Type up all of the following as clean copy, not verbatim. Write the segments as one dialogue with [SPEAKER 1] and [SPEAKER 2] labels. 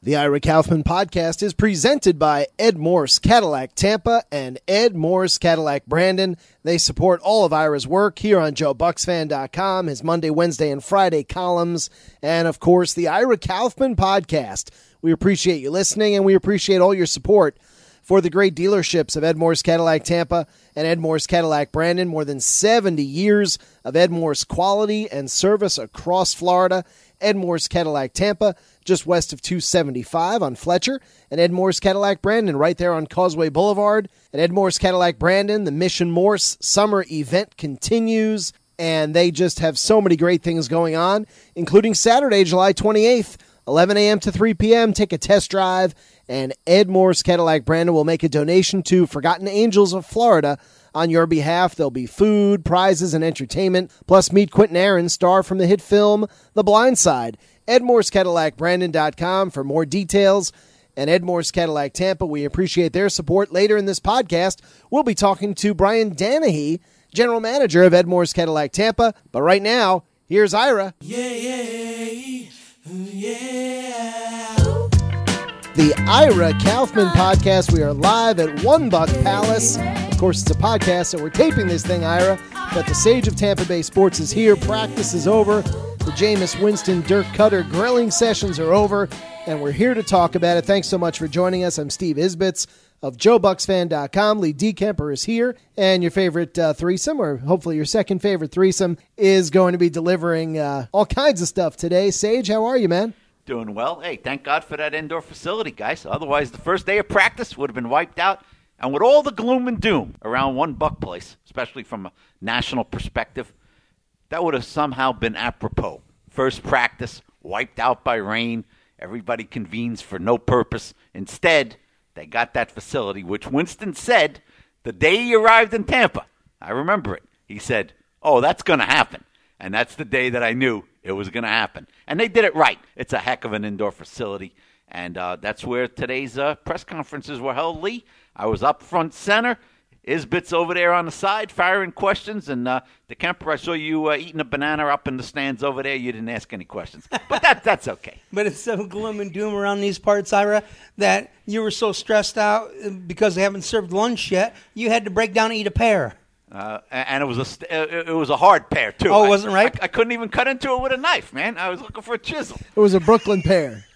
[SPEAKER 1] The Ira Kaufman Podcast is presented by Ed Morse Cadillac Tampa and Ed Morse Cadillac Brandon. They support all of Ira's work here on JoeBucksFan.com, his Monday, Wednesday, and Friday columns, and, of course, the Ira Kaufman Podcast. We appreciate you listening, and we appreciate all your support for the great dealerships of Ed Morse Cadillac Tampa and Ed Morse Cadillac Brandon. More than 70 years of Ed Morse quality and service across Florida. Ed Morse Cadillac Tampa, just west of 275 on Fletcher, and Ed Morse Cadillac Brandon right there on Causeway Boulevard. At Ed Morse Cadillac Brandon, the Mission Morse summer event continues, and they just have so many great things going on, including Saturday, July 28th, 11 a.m. to 3 p.m. Take a test drive, and Ed Morse Cadillac Brandon will make a donation to Forgotten Angels of Florida on your behalf. There'll be food, prizes, and entertainment, plus meet Quentin Aaron, star from the hit film The Blind Side. EdMorseCadillacBrandon.com for more details. And Ed Morse Cadillac Tampa, we appreciate their support. Later in this podcast, we'll be talking to Brian Danahy, general manager of Ed Morse Cadillac Tampa. But right now, here's Ira. The Ira Kaufman Podcast. We are live at One Buck Palace. Of course, it's a podcast, so we're taping this thing, Ira. But the sage of Tampa Bay sports is here. Practice is over. The Jameis Winston Dirk Cutter grilling sessions are over, and we're here to talk about it. Thanks so much for joining us. I'm Steve Isbitz of JoeBucksFan.com. Lee DeKemper is here, and your favorite threesome, or hopefully your second favorite threesome, is going to be delivering all kinds of stuff today. Sage, how are you, man?
[SPEAKER 2] Doing well. Hey, thank God for that indoor facility, guys. Otherwise, the first day of practice would have been wiped out. And with all the gloom and doom around One Buck Place, especially from a national perspective, that would have somehow been apropos. First practice, wiped out by rain. Everybody convenes for no purpose. Instead, they got that facility, which Winston said the day he arrived in Tampa. I remember it. He said, oh, that's going to happen. And that's the day that I knew it was going to happen. And they did it right. It's a heck of an indoor facility. And that's where today's press conferences were held, Lee. I was up front center. Isbit's over there on the side firing questions. And DeKemper, I saw you eating a banana up in the stands over there. You didn't ask any questions. But that's okay.
[SPEAKER 3] But it's so gloom and doom around these parts, Ira, that you were so stressed out because they haven't served lunch yet, you had to break down and eat a pear.
[SPEAKER 2] And it was a hard pear, too.
[SPEAKER 3] Oh, it wasn't ripe?
[SPEAKER 2] I couldn't even cut into it with a knife, man. I was looking for a chisel.
[SPEAKER 1] It was a Brooklyn pear.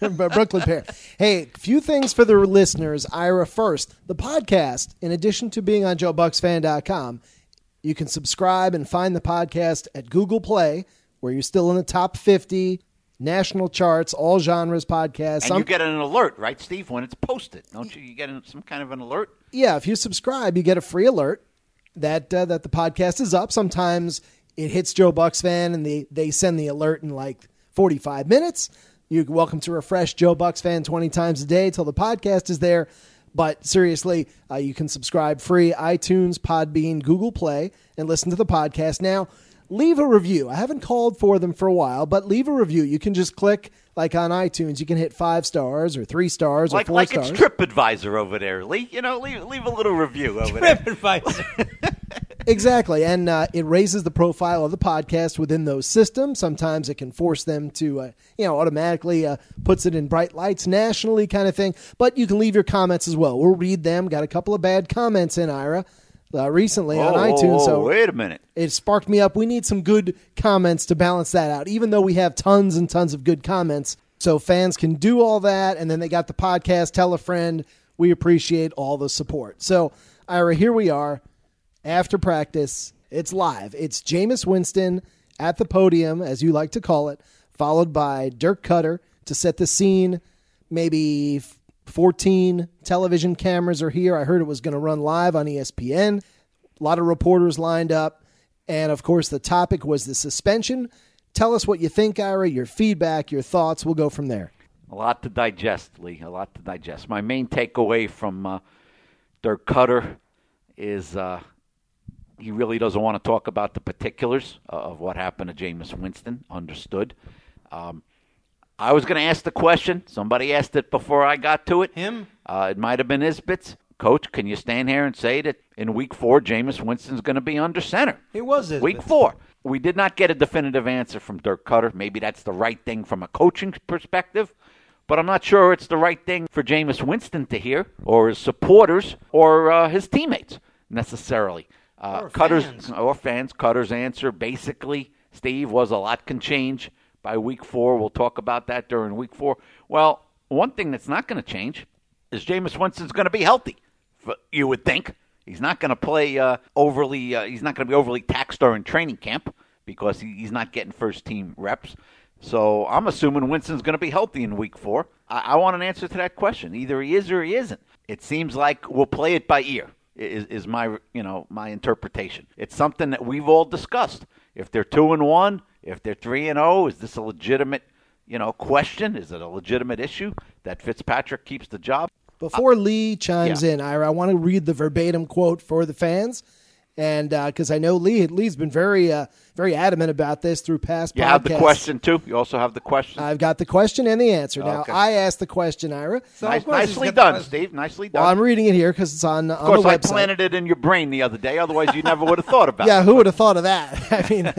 [SPEAKER 1] Hey, a few things for the listeners. Ira, first, the podcast, in addition to being on JoeBucksFan.com, you can subscribe and find the podcast at Google Play, where you're still in the top 50 national charts, all genres podcasts.
[SPEAKER 2] And you get an alert, right, Steve, when it's posted, don't you? You get some kind of an alert?
[SPEAKER 1] Yeah, if you subscribe, you get a free alert that the podcast is up. Sometimes it hits Joe Bucks Fan and they send the alert in like 45 minutes. You're welcome to refresh Joe Bucks Fan 20 times a day till the podcast is there. But seriously, you can subscribe free, iTunes, Podbean, Google Play, and listen to the podcast. Now, leave a review. I haven't called for them for a while, but leave a review. You can just click, like on iTunes, you can hit 5 stars or 3 stars or 4 stars.
[SPEAKER 2] Like it's TripAdvisor over there, Lee. You know, leave a little review over there.
[SPEAKER 3] TripAdvisor.
[SPEAKER 1] Exactly, and it raises the profile of the podcast within those systems. Sometimes it can force them to, automatically puts it in bright lights nationally kind of thing. But you can leave your comments as well. We'll read them. Got a couple of bad comments in, Ira, recently on iTunes. So
[SPEAKER 2] wait a minute.
[SPEAKER 1] It sparked me up. We need some good comments to balance that out, even though we have tons and tons of good comments. So fans can do all that, and then they got the podcast, tell a friend. We appreciate all the support. So, Ira, here we are. After practice, it's live. It's Jameis Winston at the podium, as you like to call it, followed by Dirk Cutter to set the scene. Maybe 14 television cameras are here. I heard it was going to run live on ESPN. A lot of reporters lined up. And, of course, the topic was the suspension. Tell us what you think, Ira, your feedback, your thoughts. We'll go from there.
[SPEAKER 2] A lot to digest, Lee, a lot to digest. My main takeaway from Dirk Cutter is he really doesn't want to talk about the particulars of what happened to Jameis Winston. Understood. I was going to ask the question. Somebody asked it before I got to it.
[SPEAKER 3] Him?
[SPEAKER 2] It might have been Isbitz. Coach, can you stand here and say that in Week 4, Jameis Winston's going to be under center?
[SPEAKER 3] It was Isbitz.
[SPEAKER 2] Week 4. We did not get a definitive answer from Dirk Cutter. Maybe that's the right thing from a coaching perspective. but I'm not sure it's the right thing for Jameis Winston to hear, or his supporters, or his teammates necessarily.
[SPEAKER 3] Or
[SPEAKER 2] fans. Cutter's answer basically, Steve, was a lot can change by week 4. We'll talk about that during week 4. Well, one thing that's not going to change is Jameis Winston's going to be healthy. You would think he's not going to play overly. He's not going to be overly taxed during training camp because he's not getting first team reps. So I'm assuming Winston's going to be healthy in week 4. I want an answer to that question. Either he is or he isn't. It seems like we'll play it by ear. Is my interpretation. It's something that we've all discussed. If they're 2-1, if they're 3-0, is this a legitimate question? Is it a legitimate issue that Fitzpatrick keeps the job?
[SPEAKER 1] Before Lee chimes in, Ira, I want to read the verbatim quote for the fans. And because I know Lee's been very adamant about this through past podcasts.
[SPEAKER 2] You have the question, too? You also have the question?
[SPEAKER 1] I've got the question and the answer. Now,
[SPEAKER 2] okay.
[SPEAKER 1] I asked the question, Ira.
[SPEAKER 2] So nicely done, Steve. Nicely done.
[SPEAKER 1] Well, I'm reading it here because it's on the website.
[SPEAKER 2] Of course, I planted it in your brain the other day. Otherwise, you never would have thought about it.
[SPEAKER 1] Yeah, who would have thought of that? I mean,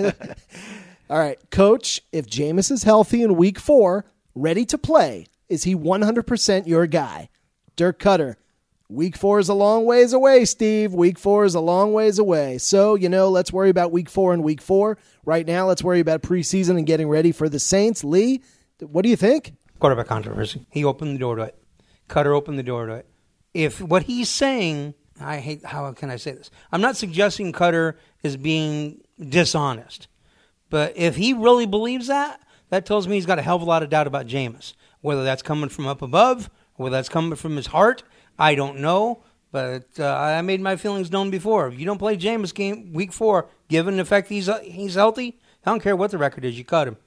[SPEAKER 1] all right. Coach, if Jameis is healthy in week 4, ready to play, is he 100% your guy? Dirk Cutter. Week 4 is a long ways away, Steve. Week 4 is a long ways away. So, let's worry about week 4 and week 4. Right now, let's worry about preseason and getting ready for the Saints. Lee, what do you think?
[SPEAKER 3] Quarterback controversy. He opened the door to it. Cutter opened the door to it. If what he's saying, how can I say this? I'm not suggesting Cutter is being dishonest. But if he really believes that tells me he's got a hell of a lot of doubt about Jameis. Whether that's coming from up above, or whether that's coming from his heart, I don't know, but I made my feelings known before. If you don't play Jameis game week 4, given the fact he's healthy, I don't care what the record is. You cut him.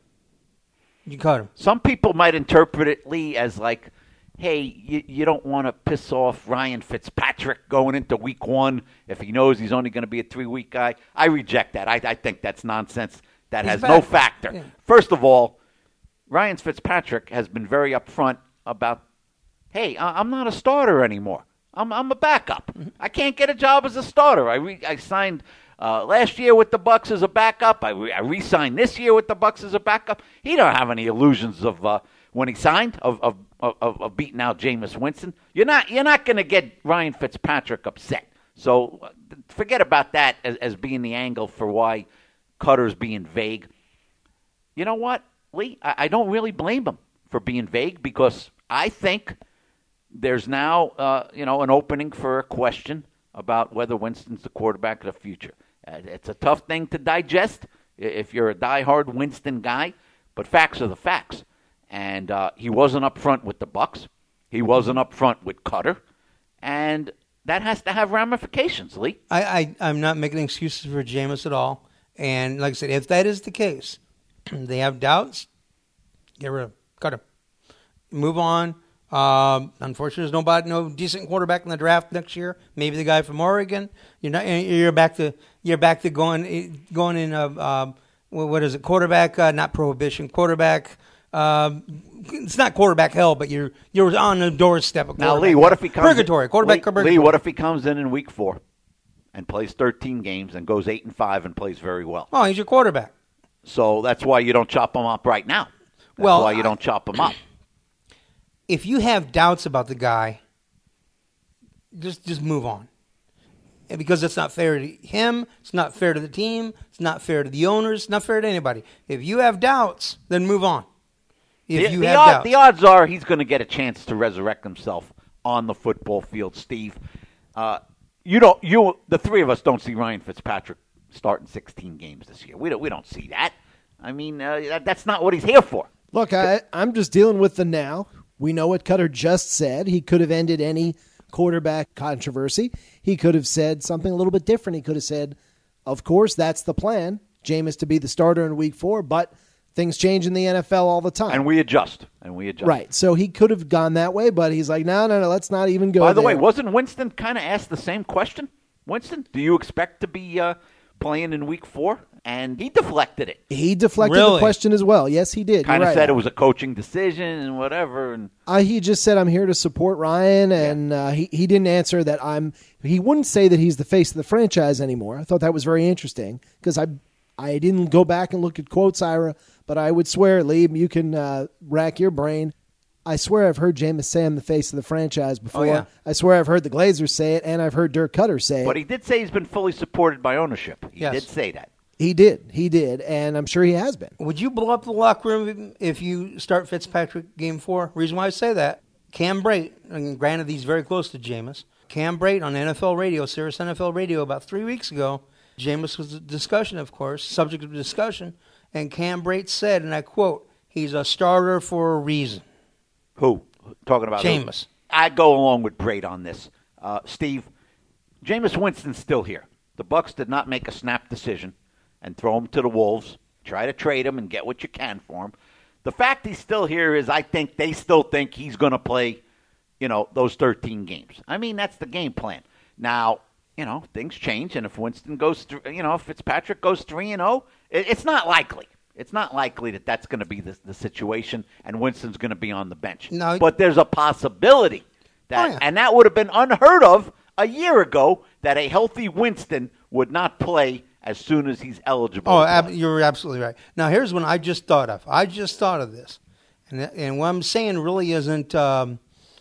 [SPEAKER 3] You cut him.
[SPEAKER 2] Some people might interpret it, Lee, as like, hey, you don't want to piss off Ryan Fitzpatrick going into week 1 if he knows he's only going to be a 3-week guy. I reject that. I think that's nonsense. That has no factor. Yeah. First of all, Ryan Fitzpatrick has been very upfront about, hey, I'm not a starter anymore. I'm a backup. I can't get a job as a starter. I signed last year with the Bucs as a backup. I re-signed this year with the Bucs as a backup. He don't have any illusions of when he signed of beating out Jameis Winston. You're not going to get Ryan Fitzpatrick upset. So forget about that as being the angle for why Cutter's being vague. You know what, Lee? I don't really blame him for being vague because I think there's now, an opening for a question about whether Winston's the quarterback of the future. It's a tough thing to digest if you're a diehard Winston guy, but facts are the facts. And he wasn't up front with the Bucs. He wasn't up front with Cutter. And that has to have ramifications, Lee.
[SPEAKER 3] I'm not making excuses for Jameis at all. And like I said, if that is the case, they have doubts, get rid of him. Cut him. Move on. Unfortunately, there's no decent quarterback in the draft next year. Maybe the guy from Oregon. You're back to going in. What is it? Quarterback, not prohibition. Quarterback. It's not quarterback hell, but you're on the doorstep of
[SPEAKER 2] now, Lee. What if he comes
[SPEAKER 3] purgatory? Purgatory.
[SPEAKER 2] Lee, what if he comes in week 4 and plays 13 games and goes 8-5 and plays very well?
[SPEAKER 3] Oh, he's your quarterback.
[SPEAKER 2] So that's why you don't chop him up right now. That's why you don't chop him up.
[SPEAKER 3] If you have doubts about the guy, just move on. And because it's not fair to him, it's not fair to the team, it's not fair to the owners, it's not fair to anybody. If you have doubts, then move on.
[SPEAKER 2] The odds are he's going to get a chance to resurrect himself on the football field, Steve. The three of us don't see Ryan Fitzpatrick starting 16 games this year. We don't see that. I mean, that's not what he's here for.
[SPEAKER 1] Look, I'm just dealing with the now. We know what Cutter just said. He could have ended any quarterback controversy. He could have said something a little bit different. He could have said, of course, that's the plan, Jameis to be the starter in week 4, but things change in the NFL all the time.
[SPEAKER 2] And we adjust.
[SPEAKER 1] Right. So he could have gone that way, but he's like, no, let's not even go there.
[SPEAKER 2] By the way, wasn't Winston kind of asked the same question? Winston, do you expect to be playing in week 4? And he deflected it.
[SPEAKER 1] He deflected the question as well. Yes, he did.
[SPEAKER 2] Kind of said it was a coaching decision and whatever. And
[SPEAKER 1] he just said, I'm here to support Ryan. And he didn't answer that he wouldn't say that he's the face of the franchise anymore. I thought that was very interesting because I didn't go back and look at quotes, Ira, but I would swear, Lee, you can rack your brain. I swear I've heard Jameis say I'm the face of the franchise before.
[SPEAKER 3] Oh, yeah.
[SPEAKER 1] I swear I've heard the Glazers say it, and I've heard Dirk Cutter say it.
[SPEAKER 2] But he did say he's been fully supported by ownership. He
[SPEAKER 3] Yes.
[SPEAKER 2] did say that.
[SPEAKER 1] He did, and I'm sure he has been.
[SPEAKER 3] Would you blow up the locker room if you start Fitzpatrick game 4? Reason why I say that, Cam Brate, and granted he's very close to Jameis, Cam Brate on NFL radio, Sirius NFL radio about 3 weeks ago, Jameis was a discussion, of course, subject of discussion, and Cam Brate said, and I quote, he's a starter for a reason.
[SPEAKER 2] Who? Talking about
[SPEAKER 3] Jameis.
[SPEAKER 2] I go along with Brate on this. Steve, Jameis Winston's still here. The Bucs did not make a snap decision and throw him to the Wolves, try to trade him and get what you can for him. The fact he's still here is I think they still think he's going to play, those 13 games. I mean, that's the game plan. Now, things change, and if Winston goes through, if Fitzpatrick goes 3-0, it's not likely. It's not likely that that's going to be the situation, and Winston's going to be on the bench.
[SPEAKER 3] No.
[SPEAKER 2] But there's a possibility that,
[SPEAKER 3] yeah.
[SPEAKER 2] and that would have been unheard of a year ago, that a healthy Winston would not play as soon as he's eligible.
[SPEAKER 3] Oh, you're absolutely right. Now, here's one I just thought of. I just thought of this. And what I'm saying really isn't a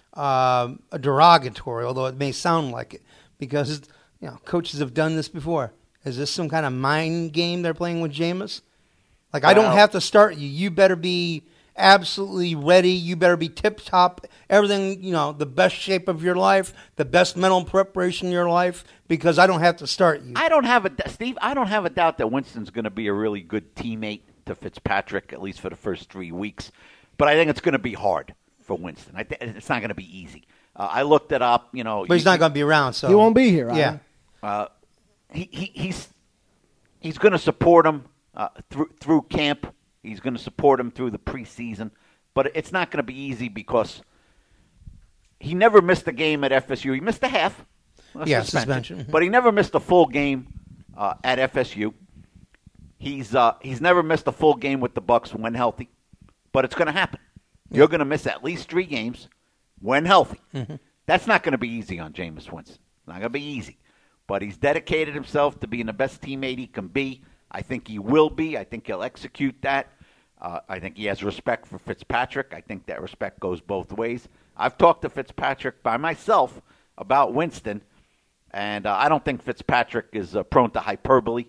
[SPEAKER 3] derogatory, although it may sound like it, because coaches have done this before. Is this some kind of mind game they're playing with Jameis? Like, I don't have to start you. You better be absolutely ready. You better be tip-top, everything, the best shape of your life, the best mental preparation of your life, because I don't have to start you.
[SPEAKER 2] Steve, I don't have a doubt that Winston's going to be a really good teammate to Fitzpatrick, at least for the first 3 weeks. But I think it's going to be hard for Winston. It's not going to be easy. I looked it up,
[SPEAKER 3] But he's not going to be around, so.
[SPEAKER 1] He won't be here, right?
[SPEAKER 3] Yeah.
[SPEAKER 2] He's going to support him through camp. He's going to support him through the preseason. But it's not going to be easy because he never missed a game at FSU. He missed a half.
[SPEAKER 3] Suspension.
[SPEAKER 2] But he never missed a full game at FSU. He's never missed a full game with the Bucs when healthy. But it's going to happen. You're going to miss at least 3 games when healthy. Mm-hmm. That's not going to be easy on Jameis Winston. Not going to be easy. But he's dedicated himself to being the best teammate he can be. I think he will be. I think he'll execute that. I think he has respect for Fitzpatrick. I think that respect goes both ways. I've talked to Fitzpatrick by myself about Winston, and I don't think Fitzpatrick is prone to hyperbole.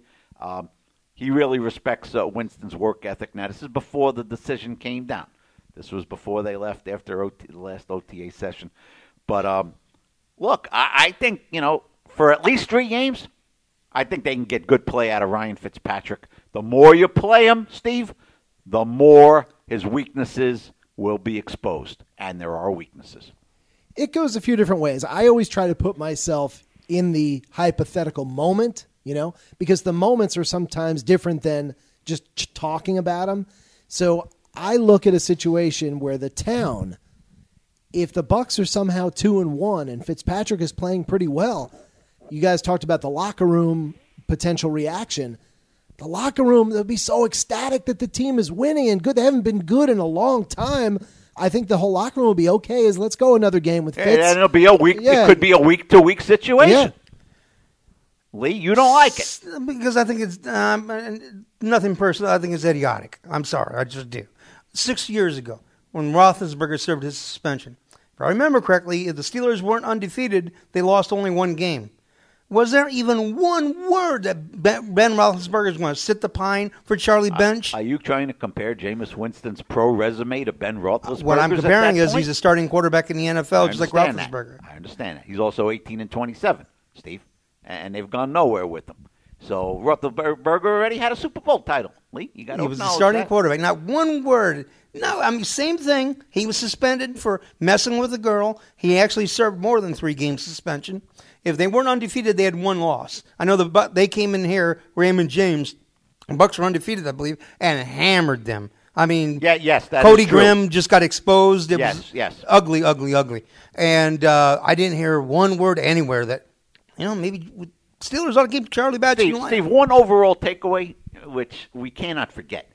[SPEAKER 2] He really respects Winston's work ethic. Now, this is before the decision came down. This was before they left after the last OTA session. But, look, I think, for at least 3 games, I think they can get good play out of Ryan Fitzpatrick. The more you play him, Steve, the more his weaknesses will be exposed. And there are weaknesses.
[SPEAKER 1] It goes a few different ways. I always try to put myself in the hypothetical moment, because the moments are sometimes different than just talking about them. So I look at a situation where the town, if the Bucs are somehow 2-1 and Fitzpatrick is playing pretty well, you guys talked about the locker room potential reaction. The locker room, they'll be so ecstatic that the team is winning and good. They haven't been good in a long time. I think the whole locker room will be okay. Let's go another game with Fitz.
[SPEAKER 2] And it'll be a week. Yeah. It could be a week-to-week situation.
[SPEAKER 1] Yeah.
[SPEAKER 2] Lee, you don't like it
[SPEAKER 3] because I think it's nothing personal. I think it's idiotic. I'm sorry, I just do. 6 years ago, when Roethlisberger served his suspension, if I remember correctly, if the Steelers weren't undefeated, they lost only 1 game. Was there even one word that Ben Roethlisberger is going to sit the pine for Charlie Bench?
[SPEAKER 2] Are you trying to compare Jameis Winston's pro resume to Ben Roethlisberger's?
[SPEAKER 3] What I'm comparing is he's a starting quarterback in the NFL, just like Roethlisberger.
[SPEAKER 2] I understand that. He's also 18-27, Steve, and they've gone nowhere with him. So Roethlisberger already had a Super Bowl title. Lee, you got to acknowledge that. He was the starting
[SPEAKER 3] quarterback. Not one word. No, I mean, same thing. He was suspended for messing with a girl. He actually served more than 3 games suspension. If they weren't undefeated, they had 1 loss. I know they came in here, Raymond James, the Bucs were undefeated, I believe, and hammered them. I mean,
[SPEAKER 2] yes,
[SPEAKER 3] Cody Grimm just got exposed. It was
[SPEAKER 2] yes.
[SPEAKER 3] Ugly, ugly, ugly. And I didn't hear one word anywhere that, maybe Steelers ought to keep Charlie Batch in line.
[SPEAKER 2] Steve, one overall takeaway, which we cannot forget,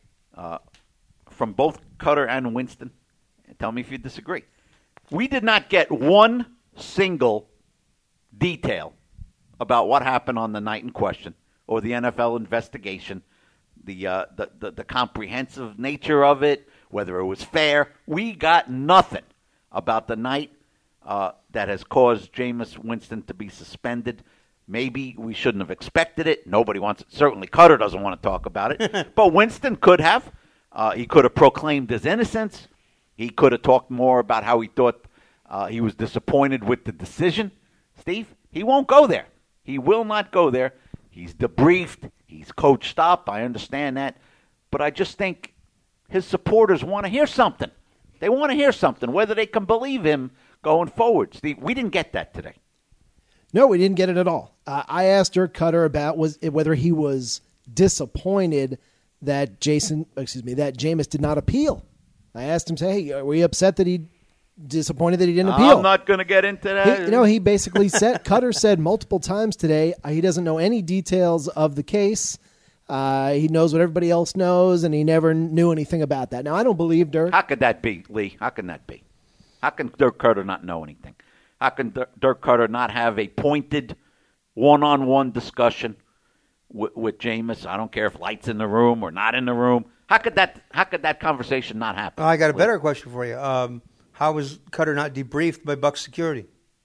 [SPEAKER 2] from both Cutter and Winston, and tell me if you disagree. We did not get one single detail about what happened on the night in question or the NFL investigation, the comprehensive nature of it, whether it was fair. We got nothing. about the night that has caused Jameis Winston to be suspended. Maybe we shouldn't have expected it. Nobody wants it. Certainly Cutter doesn't want to talk about it. But Winston could have. He could have proclaimed his innocence. He could have talked more about how he thought he was disappointed with the decision. Steve, he won't go there. He will not go there. He's debriefed. He's coached up. I understand that. But I just think his supporters want to hear something. They want to hear something, whether they can believe him going forward. Steve, we didn't get that today.
[SPEAKER 1] No, we didn't get it at all. I asked Dirk Cutter about whether he was disappointed that Jameis did not appeal. I asked him, "Hey, were you upset that disappointed that he didn't appeal?"
[SPEAKER 2] I'm not going to get into that.
[SPEAKER 1] He basically said, Cutter said multiple times today, he doesn't know any details of the case. He knows what everybody else knows, and he never knew anything about that. Now, I don't believe Dirk.
[SPEAKER 2] How could that be, Lee? How can that be? How can Dirk Cutter not know anything? How can Dirk Cutter not have a pointed one-on-one discussion with Jameis? I don't care if Light's in the room or not in the room. How could that conversation not happen?
[SPEAKER 3] I got a better question for you. How was Cutter not debriefed by Bucs security?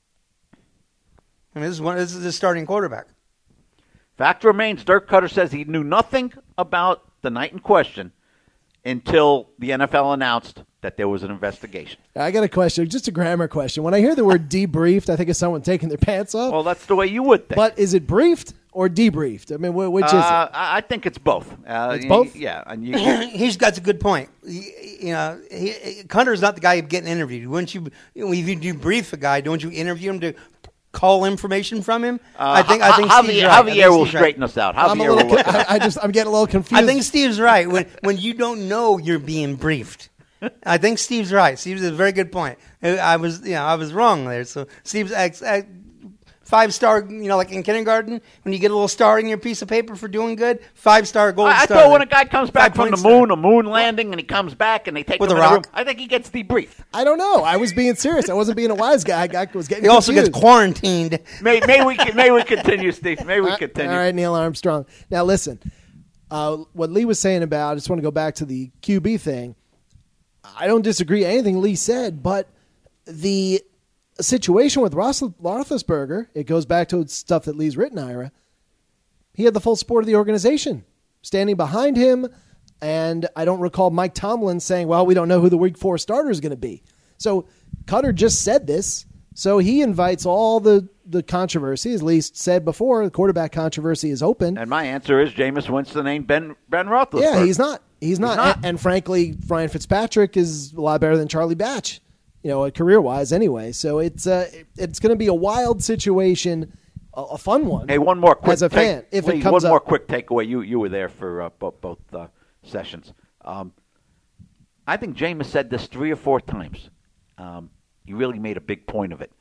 [SPEAKER 3] I mean, this is the starting quarterback.
[SPEAKER 2] Fact remains, Dirk Cutter says he knew nothing about the night in question until the NFL announced that there was an investigation.
[SPEAKER 1] I got a question, just a grammar question. When I hear the word debriefed, I think of someone taking their pants off.
[SPEAKER 2] Well, that's the way you would think.
[SPEAKER 1] But is it briefed or debriefed? I mean, which is it?
[SPEAKER 2] I think it's both.
[SPEAKER 1] It's both?
[SPEAKER 2] Yeah. And
[SPEAKER 3] He's got a good point. Cutter's not the guy getting interviewed. Wouldn't you? If you debrief a guy, don't you interview him to call information from him? I think
[SPEAKER 2] Javier will straighten us out.
[SPEAKER 1] I'm getting a little confused.
[SPEAKER 3] I think Steve's right. When you don't know, you're being briefed. I think Steve's right. Steve's a very good point. I was wrong there. So Steve's 5-star, like in kindergarten, when you get a little star in your piece of paper for doing good, 5-star gold star.
[SPEAKER 2] I thought when a guy comes back from the moon, a moon landing, and he comes back and they take him in the room, I think he gets debriefed.
[SPEAKER 1] I don't know. I was being serious. I wasn't being a wise guy. I was getting
[SPEAKER 3] He also
[SPEAKER 1] confused.
[SPEAKER 3] gets quarantined.
[SPEAKER 2] May we continue, Steve. May we continue.
[SPEAKER 1] All right, Neil Armstrong. Now, listen. What Lee was saying about, I just want to go back to the QB thing. I don't disagree with anything Lee said, but the situation with Roethlisberger, it goes back to stuff that Lee's written, Ira. He had the full support of the organization standing behind him, and I don't recall Mike Tomlin saying, well, we don't know who the Week 4 starter is going to be. So Cutter just said this, so he invites all the controversy. As Lee said before, the quarterback controversy is open.
[SPEAKER 2] And my answer is Jameis Winston ain't Ben Roethlisberger.
[SPEAKER 1] Yeah, he's not. He's not. And frankly, Ryan Fitzpatrick is a lot better than Charlie Batch, career-wise anyway. So it's going to be a wild situation, a fun one.
[SPEAKER 2] Hey, one more quick
[SPEAKER 1] as a fan. If it comes
[SPEAKER 2] one more
[SPEAKER 1] up.
[SPEAKER 2] quick takeaway. You were there for both sessions. I think Jameis said this 3 or 4 times. He really made a big point of it.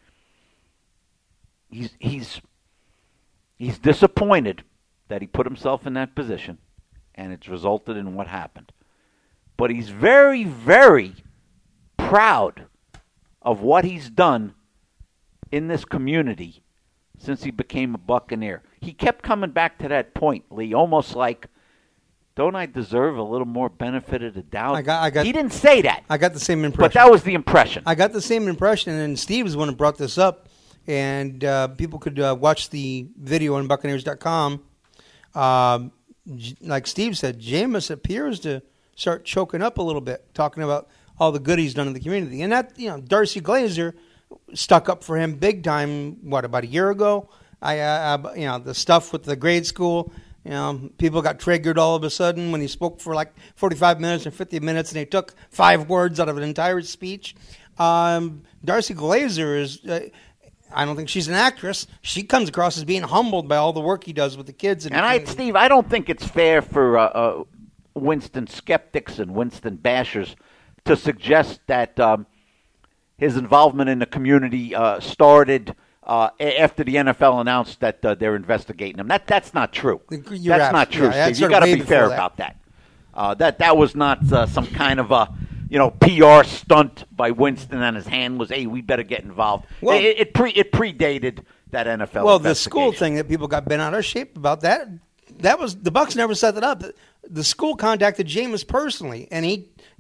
[SPEAKER 2] He's disappointed that he put himself in that position, and it's resulted in what happened. But he's very, very proud of what he's done in this community since he became a Buccaneer. He kept coming back to that point, Lee, almost like, don't I deserve a little more benefit of the doubt? He didn't say that.
[SPEAKER 3] I got the same impression.
[SPEAKER 2] But that was the impression.
[SPEAKER 3] I got the same impression, and Steve was the one who brought this up, and people could watch the video on Buccaneers.com. Like Steve said, Jameis appears to start choking up a little bit, talking about all the good he's done in the community. And that, Darcy Glazer stuck up for him big time, about a year ago? The stuff with the grade school, people got triggered all of a sudden when he spoke for like 45 minutes or 50 minutes and he took 5 words out of an entire speech. Darcy Glazer is... I don't think she's an actress. She comes across as being humbled by all the work he does with the kids.
[SPEAKER 2] Steve, I don't think it's fair for Winston skeptics and Winston bashers to suggest that his involvement in the community started after the NFL announced that they're investigating him. That's not true. That's not true, Steve. You got to be fair about that. That was not some kind of a PR stunt by Winston, and his hand was, hey, we better get involved. Well, it predated that NFL.
[SPEAKER 3] Well, the school thing that people got bent out of shape about that was the Bucs never set that up. The school contacted Jameis personally, and he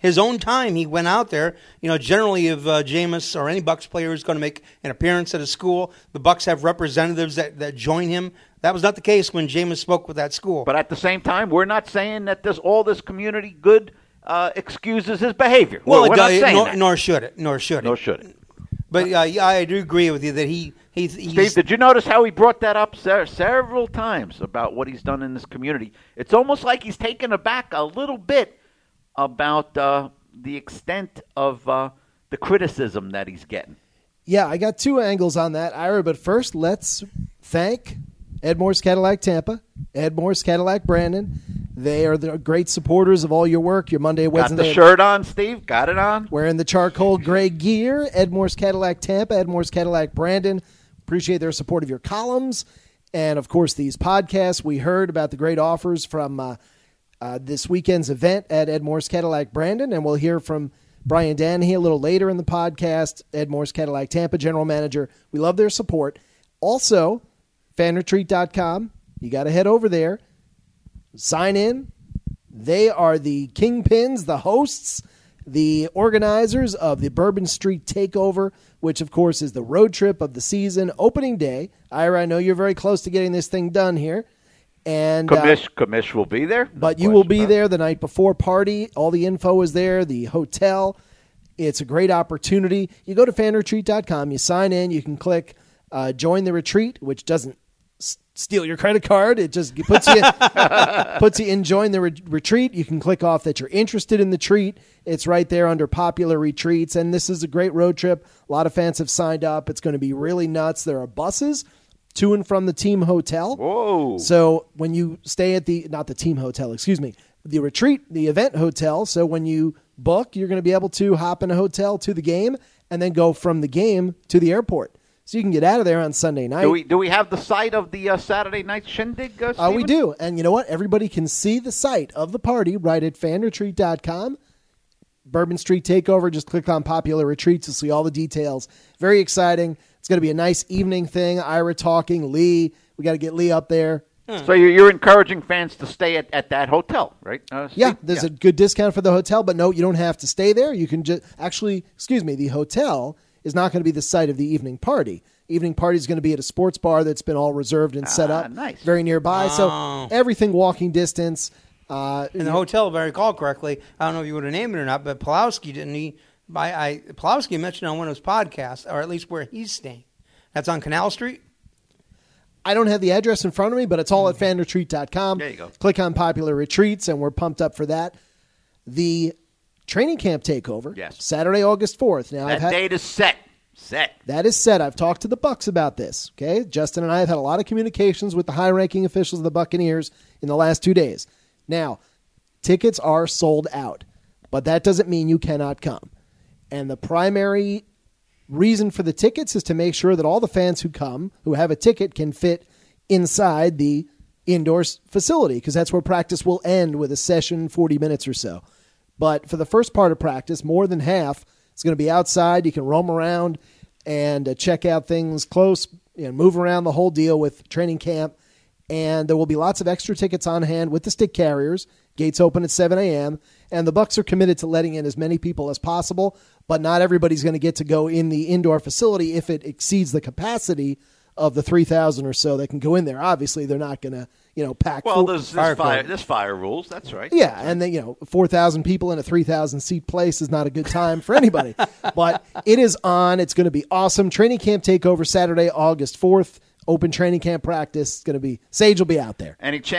[SPEAKER 3] his own time, he went out there. Generally, if Jameis or any Bucs player is going to make an appearance at a school, the Bucs have representatives that join him. That was not the case when Jameis spoke with that school.
[SPEAKER 2] But at the same time, we're not saying that all this community good excuses his behavior.
[SPEAKER 3] Well,
[SPEAKER 2] we're not saying that.
[SPEAKER 3] Nor should it. But I do agree with you that he's
[SPEAKER 2] Steve, did you notice how he brought that up several times about what he's done in this community? It's almost like he's taken aback a little bit about the extent of the criticism that he's getting.
[SPEAKER 1] Yeah, I got two angles on that, Ira. But first, let's thank Ed Morse Cadillac Tampa, Ed Morse Cadillac Brandon. They are the great supporters of all your work, your Monday, Wednesday.
[SPEAKER 2] Got the shirt on, Steve? Got it on?
[SPEAKER 1] Wearing the charcoal gray gear. Ed Morse Cadillac Tampa, Ed Morse Cadillac Brandon. Appreciate their support of your columns. And, of course, these podcasts. We heard about the great offers from this weekend's event at Ed Morse Cadillac Brandon. And we'll hear from Brian Danhe a little later in the podcast, Ed Morse Cadillac Tampa General Manager. We love their support. Also, fanretreat.com. You got to head over there. Sign in. They are the kingpins, the hosts, the organizers of the Bourbon Street Takeover, which, of course, is the road trip of the season, opening day. Ira, I know you're very close to getting this thing done here. And
[SPEAKER 2] Commish will be there.
[SPEAKER 1] But you will be there the night before party. All the info is there, the hotel. It's a great opportunity. You go to fanretreat.com, you sign in, you can click join the retreat, which doesn't steal your credit card. It just puts you in join the retreat. You can click off that you're interested in the treat. It's right there under popular retreats. And this is a great road trip. A lot of fans have signed up. It's going to be really nuts. There are buses to and from the team hotel.
[SPEAKER 2] Whoa.
[SPEAKER 1] So when you stay at the retreat, the event hotel. So when you book, you're going to be able to hop in a hotel to the game and then go from the game to the airport. So you can get out of there on Sunday night.
[SPEAKER 2] Do we have the site of the Saturday night shindig, Steven?
[SPEAKER 1] We do. And you know what? Everybody can see the site of the party right at fanretreat.com. Bourbon Street Takeover. Just click on Popular Retreats. You'll see all the details. Very exciting. It's going to be a nice evening thing. Ira talking. Lee. We got to get Lee up there.
[SPEAKER 2] So you're encouraging fans to stay at that hotel, right?
[SPEAKER 1] Yeah, there's a good discount for the hotel. But no, you don't have to stay there. You can just the hotel is not going to be the site of the evening party. Evening party is going to be at a sports bar that's been all reserved and set up very nearby. So everything walking distance.
[SPEAKER 3] In the hotel, if I recall correctly, I don't know if you would have named it or not, but Pulowski didn't he? Pulowski mentioned on one of his podcasts, or at least where he's staying. That's on Canal Street?
[SPEAKER 1] I don't have the address in front of me, but it's all at fanretreat.com.
[SPEAKER 2] There you go.
[SPEAKER 1] Click on Popular Retreats, and we're pumped up for that. The training camp takeover, Saturday, August 4th. Now,
[SPEAKER 2] that date is set.
[SPEAKER 1] That is set. I've talked to the Bucs about this. Okay, Justin and I have had a lot of communications with the high-ranking officials of the Buccaneers in the last 2 days. Now, tickets are sold out, but that doesn't mean you cannot come. And the primary reason for the tickets is to make sure that all the fans who come, who have a ticket, can fit inside the indoor facility, because that's where practice will end with a session, 40 minutes or so. But for the first part of practice, more than half is going to be outside. You can roam around and check out things close and move around the whole deal with training camp. And there will be lots of extra tickets on hand with the stick carriers. Gates open at 7 a.m. And the Bucs are committed to letting in as many people as possible, but not everybody's going to get to go in the indoor facility if it exceeds the capacity of the 3,000 or so that can go in there. Obviously, they're not going to, pack.
[SPEAKER 2] Well, there's fire rules. That's right.
[SPEAKER 1] Yeah, and then 4,000 people in a 3,000 seat place is not a good time for anybody. But it is on. It's going to be awesome. Training camp takeover Saturday, August 4th. Open training camp practice. It's going to be Sage will be out there.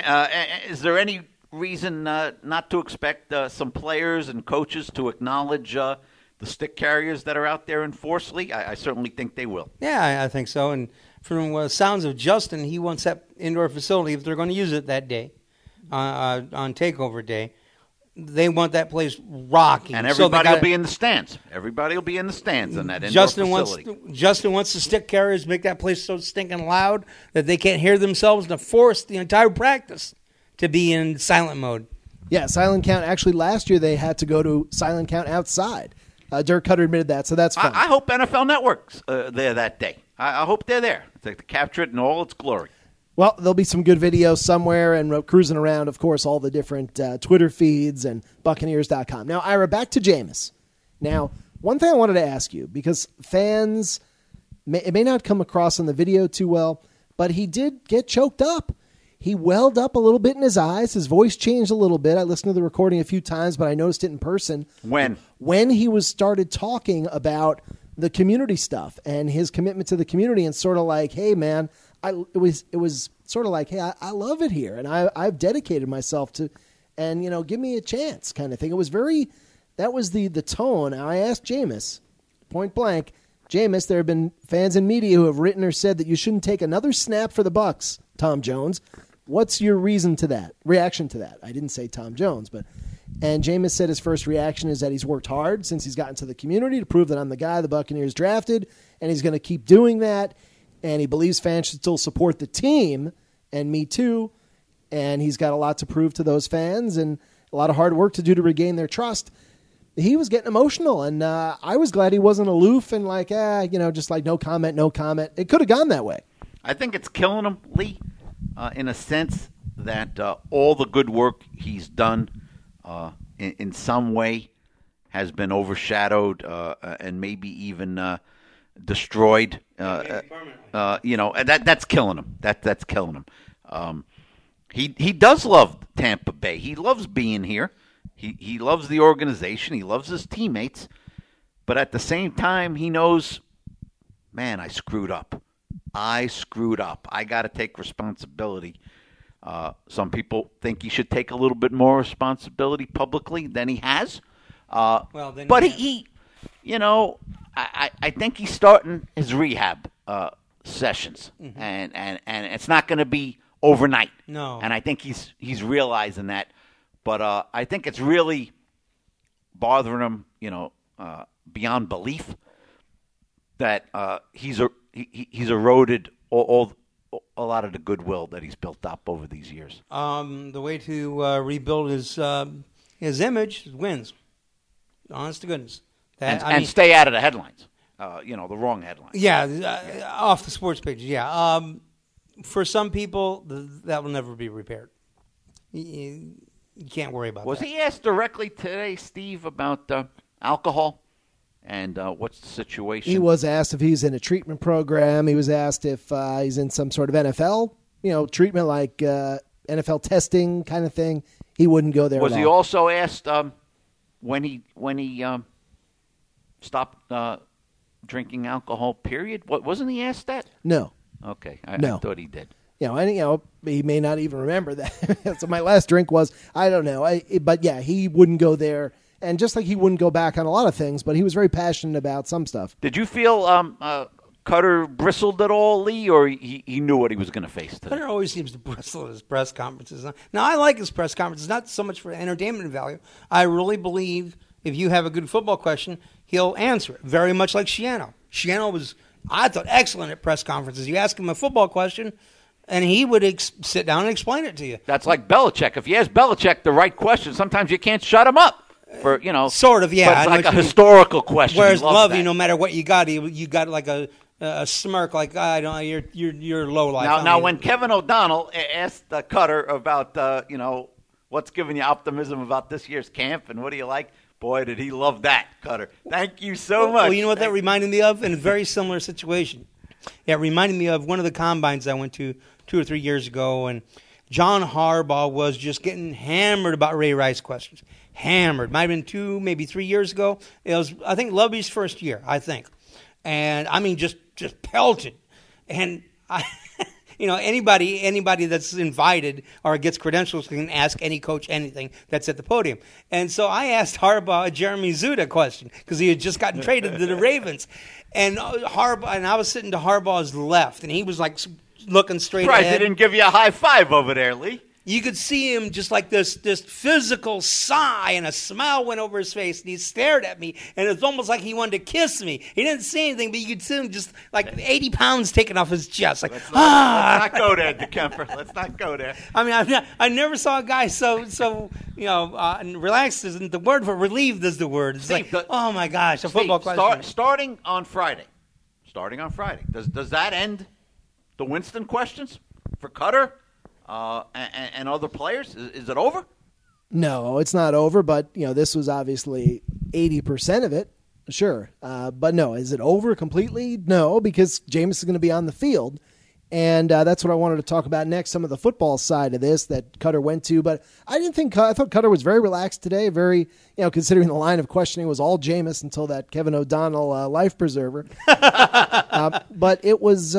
[SPEAKER 2] Is there any reason not to expect some players and coaches to acknowledge the stick carriers that are out there in Force League? I certainly think they will.
[SPEAKER 3] Yeah, I think so. And from what sounds of Justin, he wants that indoor facility, if they're going to use it that day, on takeover day, they want that place rocking.
[SPEAKER 2] And everybody will be in the stands. Everybody will be in the stands on that indoor facility.
[SPEAKER 3] Justin wants the stick carriers to make that place so stinking loud that they can't hear themselves, to force the entire practice to be in silent mode.
[SPEAKER 1] Yeah, silent count. Actually, last year they had to go to silent count outside. Dirk Cutter admitted that, so that's fun.
[SPEAKER 2] I hope NFL Network's there that day. I hope they're there to capture it in all its glory.
[SPEAKER 1] Well, there'll be some good videos somewhere, and cruising around, of course, all the different Twitter feeds and Buccaneers.com. Now, Ira, back to Jameis. Now, one thing I wanted to ask you, because fans, it may not come across in the video too well, but he did get choked up. He welled up a little bit in his eyes. His voice changed a little bit. I listened to the recording a few times, but I noticed it in person. When he started talking about the community stuff and his commitment to the community, and sort of like, hey, man, it was sort of like, hey, I love it here, and I've dedicated myself to, and give me a chance, kind of thing. It was that was the tone. I asked Jameis, point blank, Jameis, there have been fans and media who have written or said that you shouldn't take another snap for the Bucs, Tom Jones. What's your reaction to that? I didn't say Tom Jones, and Jameis said his first reaction is that he's worked hard since he's gotten to the community to prove that I'm the guy the Buccaneers drafted, and he's going to keep doing that. And he believes fans should still support the team, and me too. And he's got a lot to prove to those fans and a lot of hard work to do to regain their trust. He was getting emotional, and I was glad he wasn't aloof and like, just like no comment. It could have gone that way.
[SPEAKER 2] I think it's killing him, Lee, in a sense that all the good work he's done in some way has been overshadowed and maybe even destroyed. That's killing him. That's killing him. He does love Tampa Bay. He loves being here. He loves the organization. He loves his teammates. But at the same time, he knows, man, I screwed up. I got to take responsibility. Some people think he should take a little bit more responsibility publicly than he has. I think he's starting his rehab sessions, mm-hmm. and it's not going to be overnight.
[SPEAKER 3] No,
[SPEAKER 2] and I think he's realizing that. But I think it's really bothering him, beyond belief that he's eroded a lot of the goodwill that he's built up over these years.
[SPEAKER 3] The way to rebuild his image is wins. Honest to goodness.
[SPEAKER 2] And stay out of the headlines. The wrong headlines.
[SPEAKER 3] Yeah, off the sports pages. Yeah. For some people, that will never be repaired. You can't worry about that.
[SPEAKER 2] Was he asked directly today, Steve, about alcohol and what's the situation?
[SPEAKER 1] He was asked if he's in a treatment program. He was asked if he's in some sort of NFL, treatment like NFL testing kind of thing. He wouldn't go there.
[SPEAKER 2] Was he also asked when he stopped drinking alcohol? Period. Wasn't he asked that?
[SPEAKER 1] No.
[SPEAKER 2] Okay,
[SPEAKER 1] no.
[SPEAKER 2] I thought he did.
[SPEAKER 1] He may not even remember that. So my last drink was, I don't know. But yeah, he wouldn't go there. And just like he wouldn't go back on a lot of things, but he was very passionate about some stuff.
[SPEAKER 2] Did you feel Cutter bristled at all, Lee, or he knew what he was going to face today?
[SPEAKER 3] Cutter always seems to bristle at his press conferences. Now, I like his press conferences, not so much for entertainment value. I really believe if you have a good football question, he'll answer it, very much like Schiano. Schiano was, I thought, excellent at press conferences. You ask him a football question, and he would sit down and explain it to you.
[SPEAKER 2] That's like Belichick. If you ask Belichick the right question, sometimes you can't shut him up.
[SPEAKER 3] Sort of, yeah.
[SPEAKER 2] But it's like a historical question.
[SPEAKER 3] Whereas Lovey, no matter what you got like a smirk, like you're low life.
[SPEAKER 2] Now, when Kevin O'Donnell asked Cutter about what's giving you optimism about this year's camp and what do you like, boy, did he love that, Cutter. Thank you so much.
[SPEAKER 3] Well, you know what that reminded me of? In a very similar situation. Yeah, it reminded me of one of the combines I went to 2 or 3 years ago, and John Harbaugh was just getting hammered about Ray Rice questions. Hammered. Might have been 2, maybe 3 years ago. It was, I think, Lovey's first year, I think. And, I mean, just pelted. And, anybody that's invited or gets credentials can ask any coach anything that's at the podium. And so I asked Harbaugh a Jeremy Zuta question because he had just gotten traded to the Ravens. And I was sitting to Harbaugh's left, and he was like looking straight ahead.
[SPEAKER 2] They didn't give you a high five over there, Lee.
[SPEAKER 3] You could see him just like this physical sigh, and a smile went over his face, and he stared at me, and it was almost like he wanted to kiss me. He didn't say anything, but you could see him just like 80 pounds taken off his chest. Like,
[SPEAKER 2] let's not go there, DeKemper. Let's not go there.
[SPEAKER 3] I mean, I never saw a guy so relaxed isn't the word, but relieved is the word. It's
[SPEAKER 2] Steve,
[SPEAKER 3] like, oh my gosh, a football question.
[SPEAKER 2] Starting on Friday, does that end the Winston questions for Cutter and other players? Is it over?
[SPEAKER 1] No, it's not over, but this was obviously 80% of it. Sure. But no, is it over completely? No, because Jameis is going to be on the field. And that's what I wanted to talk about next, some of the football side of this that Cutter went to. But I thought Cutter was very relaxed today, very, considering the line of questioning was all Jameis until that Kevin O'Donnell life preserver. But it was,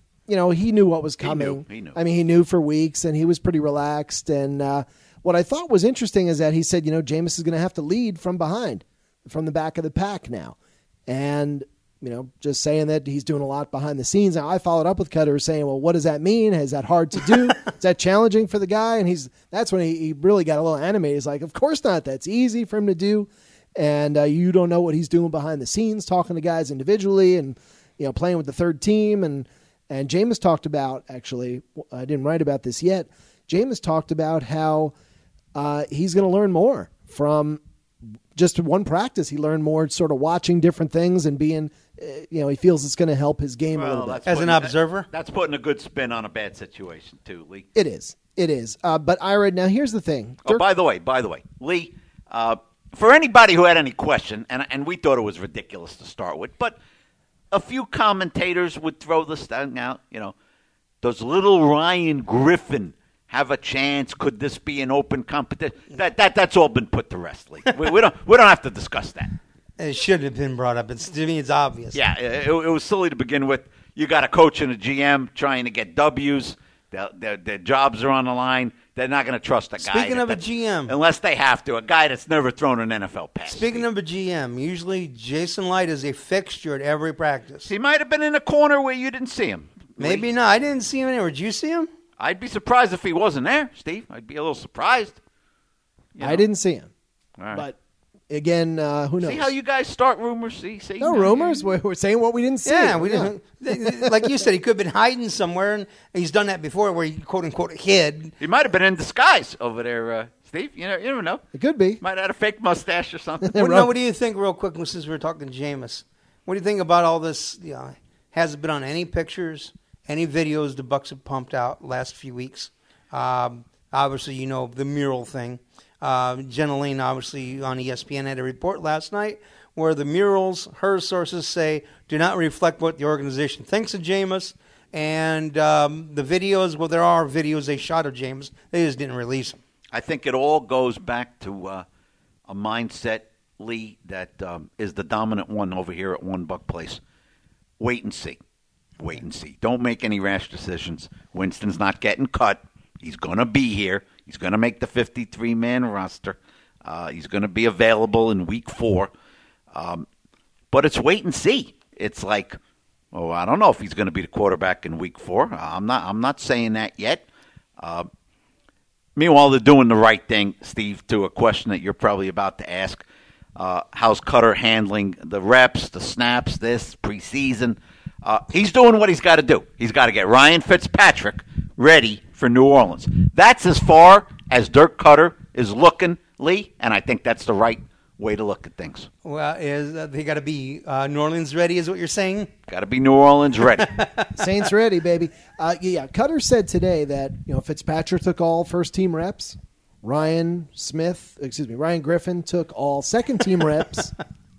[SPEAKER 1] he knew what was coming.
[SPEAKER 2] He knew.
[SPEAKER 1] I mean, he knew for weeks, and he was pretty relaxed. And what I thought was interesting is that he said, Jameis is going to have to lead from behind, from the back of the pack now. And just saying that he's doing a lot behind the scenes. Now, I followed up with Cutter saying, well, what does that mean? Is that hard to do? Is that challenging for the guy? And that's when he really got a little animated. He's like, of course not. That's easy for him to do. And you don't know what he's doing behind the scenes, talking to guys individually and, playing with the third team. And Jameis talked about, actually, I didn't write about this yet. Jameis talked about how he's going to learn more from just one practice. He learned more sort of watching different things and being, he feels it's going to help his game a little bit.
[SPEAKER 3] As an observer?
[SPEAKER 2] That's putting a good spin on a bad situation, too, Lee.
[SPEAKER 1] It is. But Ira, now here's the thing.
[SPEAKER 2] Oh, by the way, Lee, for anybody who had any question, and we thought it was ridiculous to start with, but a few commentators would throw this thing out, does little Ryan Griffin have a chance? Could this be an open competition? That's all been put to rest, Lee. We don't have to discuss that.
[SPEAKER 3] It should have been brought up. To me, it's obvious.
[SPEAKER 2] Yeah, it was silly to begin with. You got a coach and a GM trying to get W's. Their jobs are on the line. They're not going to trust a guy.
[SPEAKER 3] Speaking of a GM.
[SPEAKER 2] Unless they have to. A guy that's never thrown an NFL pass.
[SPEAKER 3] Speaking of a GM, usually Jason Light is a fixture at every practice.
[SPEAKER 2] He might have been in a corner where you didn't see him.
[SPEAKER 3] Maybe not. I didn't see him anywhere. Did you see him?
[SPEAKER 2] I'd be surprised if he wasn't there, Steve. I'd be a little surprised.
[SPEAKER 1] I didn't see him.
[SPEAKER 2] All right.
[SPEAKER 1] But again, who knows?
[SPEAKER 2] See how you guys start rumors? See?
[SPEAKER 1] No rumors. We're saying what we didn't see.
[SPEAKER 3] Yeah, we didn't. Like you said, he could have been hiding somewhere, and he's done that before where he, quote unquote, hid.
[SPEAKER 2] He might have been in disguise over there, Steve. You never know.
[SPEAKER 1] It could be.
[SPEAKER 2] Might have had a fake mustache or something.
[SPEAKER 3] What do you think, real quick, since we're talking Jameis? What do you think about all this? Hasn't been on any pictures, any videos the Bucs have pumped out last few weeks. Obviously, the mural thing. Jeneline, obviously, on ESPN had a report last night where the murals, her sources say, do not reflect what the organization thinks of Jameis. And the videos, well, there are videos they shot of Jameis. They just didn't release them.
[SPEAKER 2] I think it all goes back to a mindset, Lee, that is the dominant one over here at One Buck Place. Wait and see. Wait and see. Don't make any rash decisions. Winston's not getting cut. He's going to be here. He's going to make the 53-man roster. He's going to be available in week 4. But it's wait and see. It's like, I don't know if he's going to be the quarterback in week 4. I'm not saying that yet. Meanwhile, they're doing the right thing, Steve, to a question that you're probably about to ask. How's Cutter handling the reps, the snaps, this preseason? He's doing what he's got to do. He's got to get Ryan Fitzpatrick ready for New Orleans. That's as far as Dirk Cutter is looking, Lee, and I think that's the right way to look at things.
[SPEAKER 3] Well, they got to be New Orleans ready, is what you're saying?
[SPEAKER 2] Got to be New Orleans ready.
[SPEAKER 1] Saints ready, baby. Cutter said today that Fitzpatrick took all first-team reps. Ryan Griffin took all second-team reps.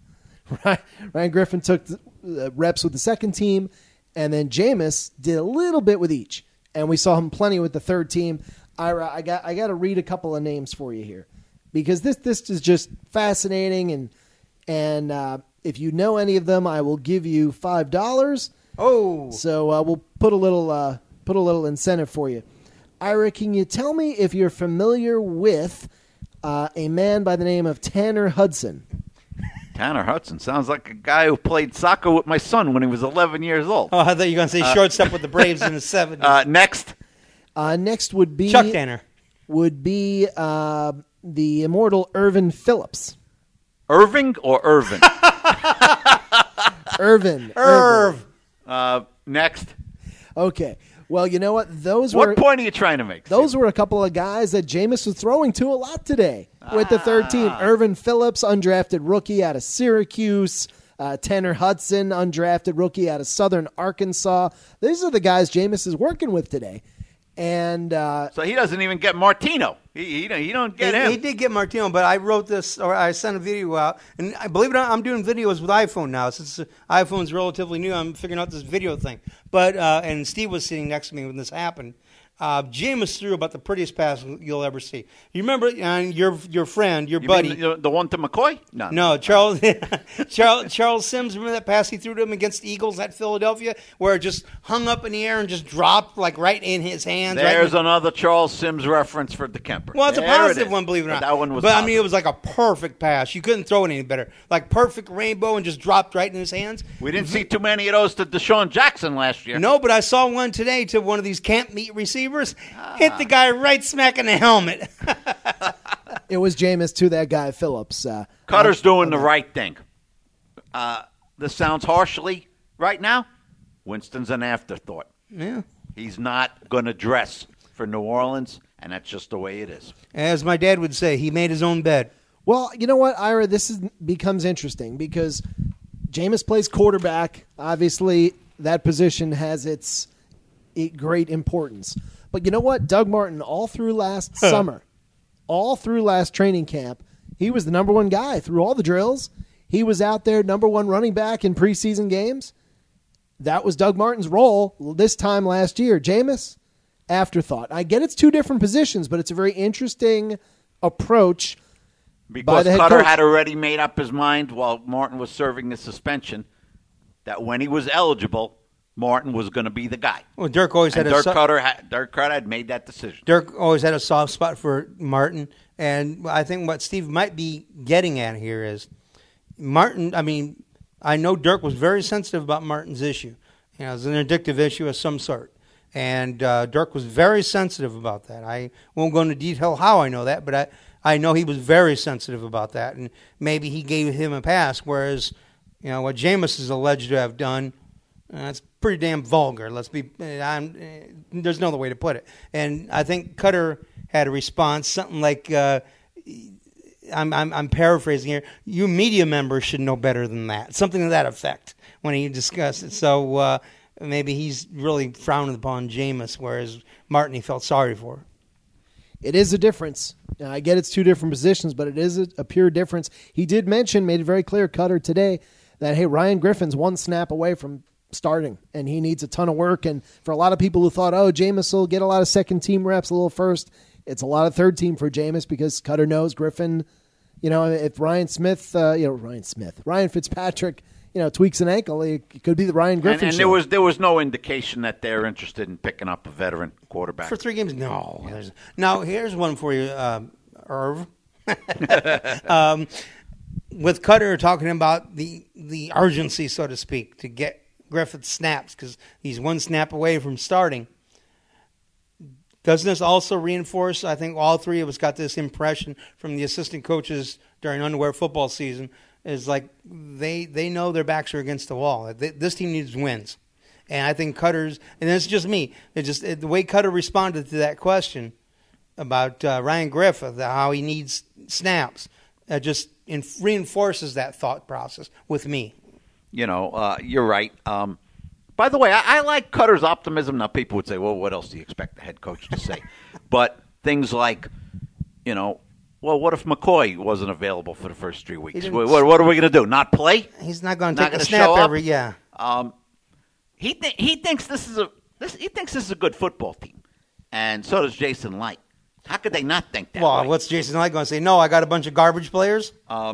[SPEAKER 1] Ryan Griffin took the reps with the second team, and then Jameis did a little bit with each. And we saw him plenty with the third team. Ira, I got to read a couple of names for you here, because this is just fascinating. And if you know any of them, I will give you $5.
[SPEAKER 3] Oh,
[SPEAKER 1] so we'll put a little incentive for you. Ira, can you tell me if you're familiar with a man by the name of Tanner Hudson?
[SPEAKER 2] Tanner Hudson sounds like a guy who played soccer with my son when he was 11 years old.
[SPEAKER 3] Oh, I thought you were going to say shortstop with the Braves in the 70s.
[SPEAKER 2] Next.
[SPEAKER 1] Next would be
[SPEAKER 3] Chuck Tanner.
[SPEAKER 1] Would be the immortal Irvin Phillips.
[SPEAKER 2] Irving or Irvin?
[SPEAKER 1] Irvin.
[SPEAKER 3] Irv.
[SPEAKER 2] Next.
[SPEAKER 1] Okay. Well, you know what?
[SPEAKER 2] What point are you trying to make?
[SPEAKER 1] Those were a couple of guys that Jameis was throwing to a lot today with the third team. Irvin Phillips, undrafted rookie out of Syracuse. Tanner Hudson, undrafted rookie out of Southern Arkansas. These are the guys Jameis is working with today. And
[SPEAKER 2] So he doesn't even get Martino. He don't get him.
[SPEAKER 3] He did get Martino, but I wrote this, or I sent a video out, and I believe it or not, I'm doing videos with iPhone now. Since iPhone's relatively new, I'm figuring out this video thing. But and Steve was sitting next to me when this happened. Jameis threw about the prettiest pass you'll ever see. You remember your friend, your buddy,
[SPEAKER 2] mean the one to McCoy?
[SPEAKER 3] No, Charles Charles Sims. Remember that pass he threw to him against the Eagles at Philadelphia, where it just hung up in the air and just dropped like right in his hands.
[SPEAKER 2] There's another Charles Sims reference for the Kemper.
[SPEAKER 3] Well, it's a positive one, believe it or not.
[SPEAKER 2] That one was.
[SPEAKER 3] But
[SPEAKER 2] positive.
[SPEAKER 3] I mean, it was like a perfect pass. You couldn't throw it any better. Like perfect rainbow and just dropped right in his hands.
[SPEAKER 2] We didn't see too many of those to Deshaun Jackson last year.
[SPEAKER 3] No, but I saw one today to one of these camp meet receivers. Hit the guy right smack in the helmet.
[SPEAKER 1] it was Jameis to that guy Phillips.
[SPEAKER 2] Cutter's doing the right thing. This sounds harshly right now. Winston's an afterthought.
[SPEAKER 3] Yeah.
[SPEAKER 2] He's not going to dress for New Orleans, and that's just the way it is.
[SPEAKER 3] As my dad would say, he made his own bed.
[SPEAKER 1] Well, you know what, Ira? Becomes interesting because Jameis plays quarterback. Obviously, that position has its great importance. But you know what? Doug Martin, all through last summer, all through last training camp, he was the number one guy through all the drills. He was out there, number one running back in preseason games. That was Doug Martin's role this time last year. Jameis, afterthought. I get it's two different positions, but it's a very interesting approach by the head
[SPEAKER 2] Cutter
[SPEAKER 1] coach.
[SPEAKER 2] had already made up his mind while Martin was serving the suspension that when he was eligible, Martin was going to be the guy.
[SPEAKER 3] Well, Dirk always had
[SPEAKER 2] Dirk Cutter had made that decision.
[SPEAKER 3] Dirk always had a soft spot for Martin, and I think what Steve might be getting at here is Martin. I mean, I know Dirk was very sensitive about Martin's issue. You know, it was an addictive issue of some sort, and Dirk was very sensitive about that. I won't go into detail how I know that, but I know he was very sensitive about that, and maybe he gave him a pass, whereas what Jameis is alleged to have done. That's pretty damn vulgar. There's no other way to put it. And I think Cutter had a response, something like, I'm paraphrasing here. You media members should know better than that. Something to that effect when he discussed it. So maybe he's really frowning upon Jameis, whereas Martin he felt sorry for.
[SPEAKER 1] It is a difference. Now, I get it's two different positions, but it is a pure difference. He did mention, made it very clear, Cutter today, that, hey, Ryan Griffin's one snap away from starting, and he needs a ton of work. And for a lot of people who thought, Jameis will get a lot of second-team reps, a little first, it's a lot of third-team for Jameis because Cutter knows Griffin, if Ryan Fitzpatrick, tweaks an ankle, it could be the Ryan Griffin
[SPEAKER 2] and
[SPEAKER 1] show.
[SPEAKER 2] there was no indication that they're interested in picking up a veteran quarterback.
[SPEAKER 3] For 3 games? No. Now, here's one for you, Irv. With Cutter talking about the urgency, so to speak, to get Griffith snaps because he's one snap away from starting. Doesn't this also reinforce, I think all three of us got this impression from the assistant coaches during underwear football season, is like they know their backs are against the wall. This team needs wins. And I think Cutter's, and it's just me, the way Cutter responded to that question about Ryan Griffith, how he needs snaps, just reinforces that thought process with me.
[SPEAKER 2] You're right. By the way, I like Cutter's optimism. Now, people would say, well, what else do you expect the head coach to say? But things like, what if McCoy wasn't available for the first 3 weeks? What are we going to do, not play?
[SPEAKER 3] He's not going to take a snap every, yeah.
[SPEAKER 2] He thinks this is a good football team, and so does Jason Light. How could they not think that way?
[SPEAKER 3] What's Jason Light going to say? No, I got a bunch of garbage players?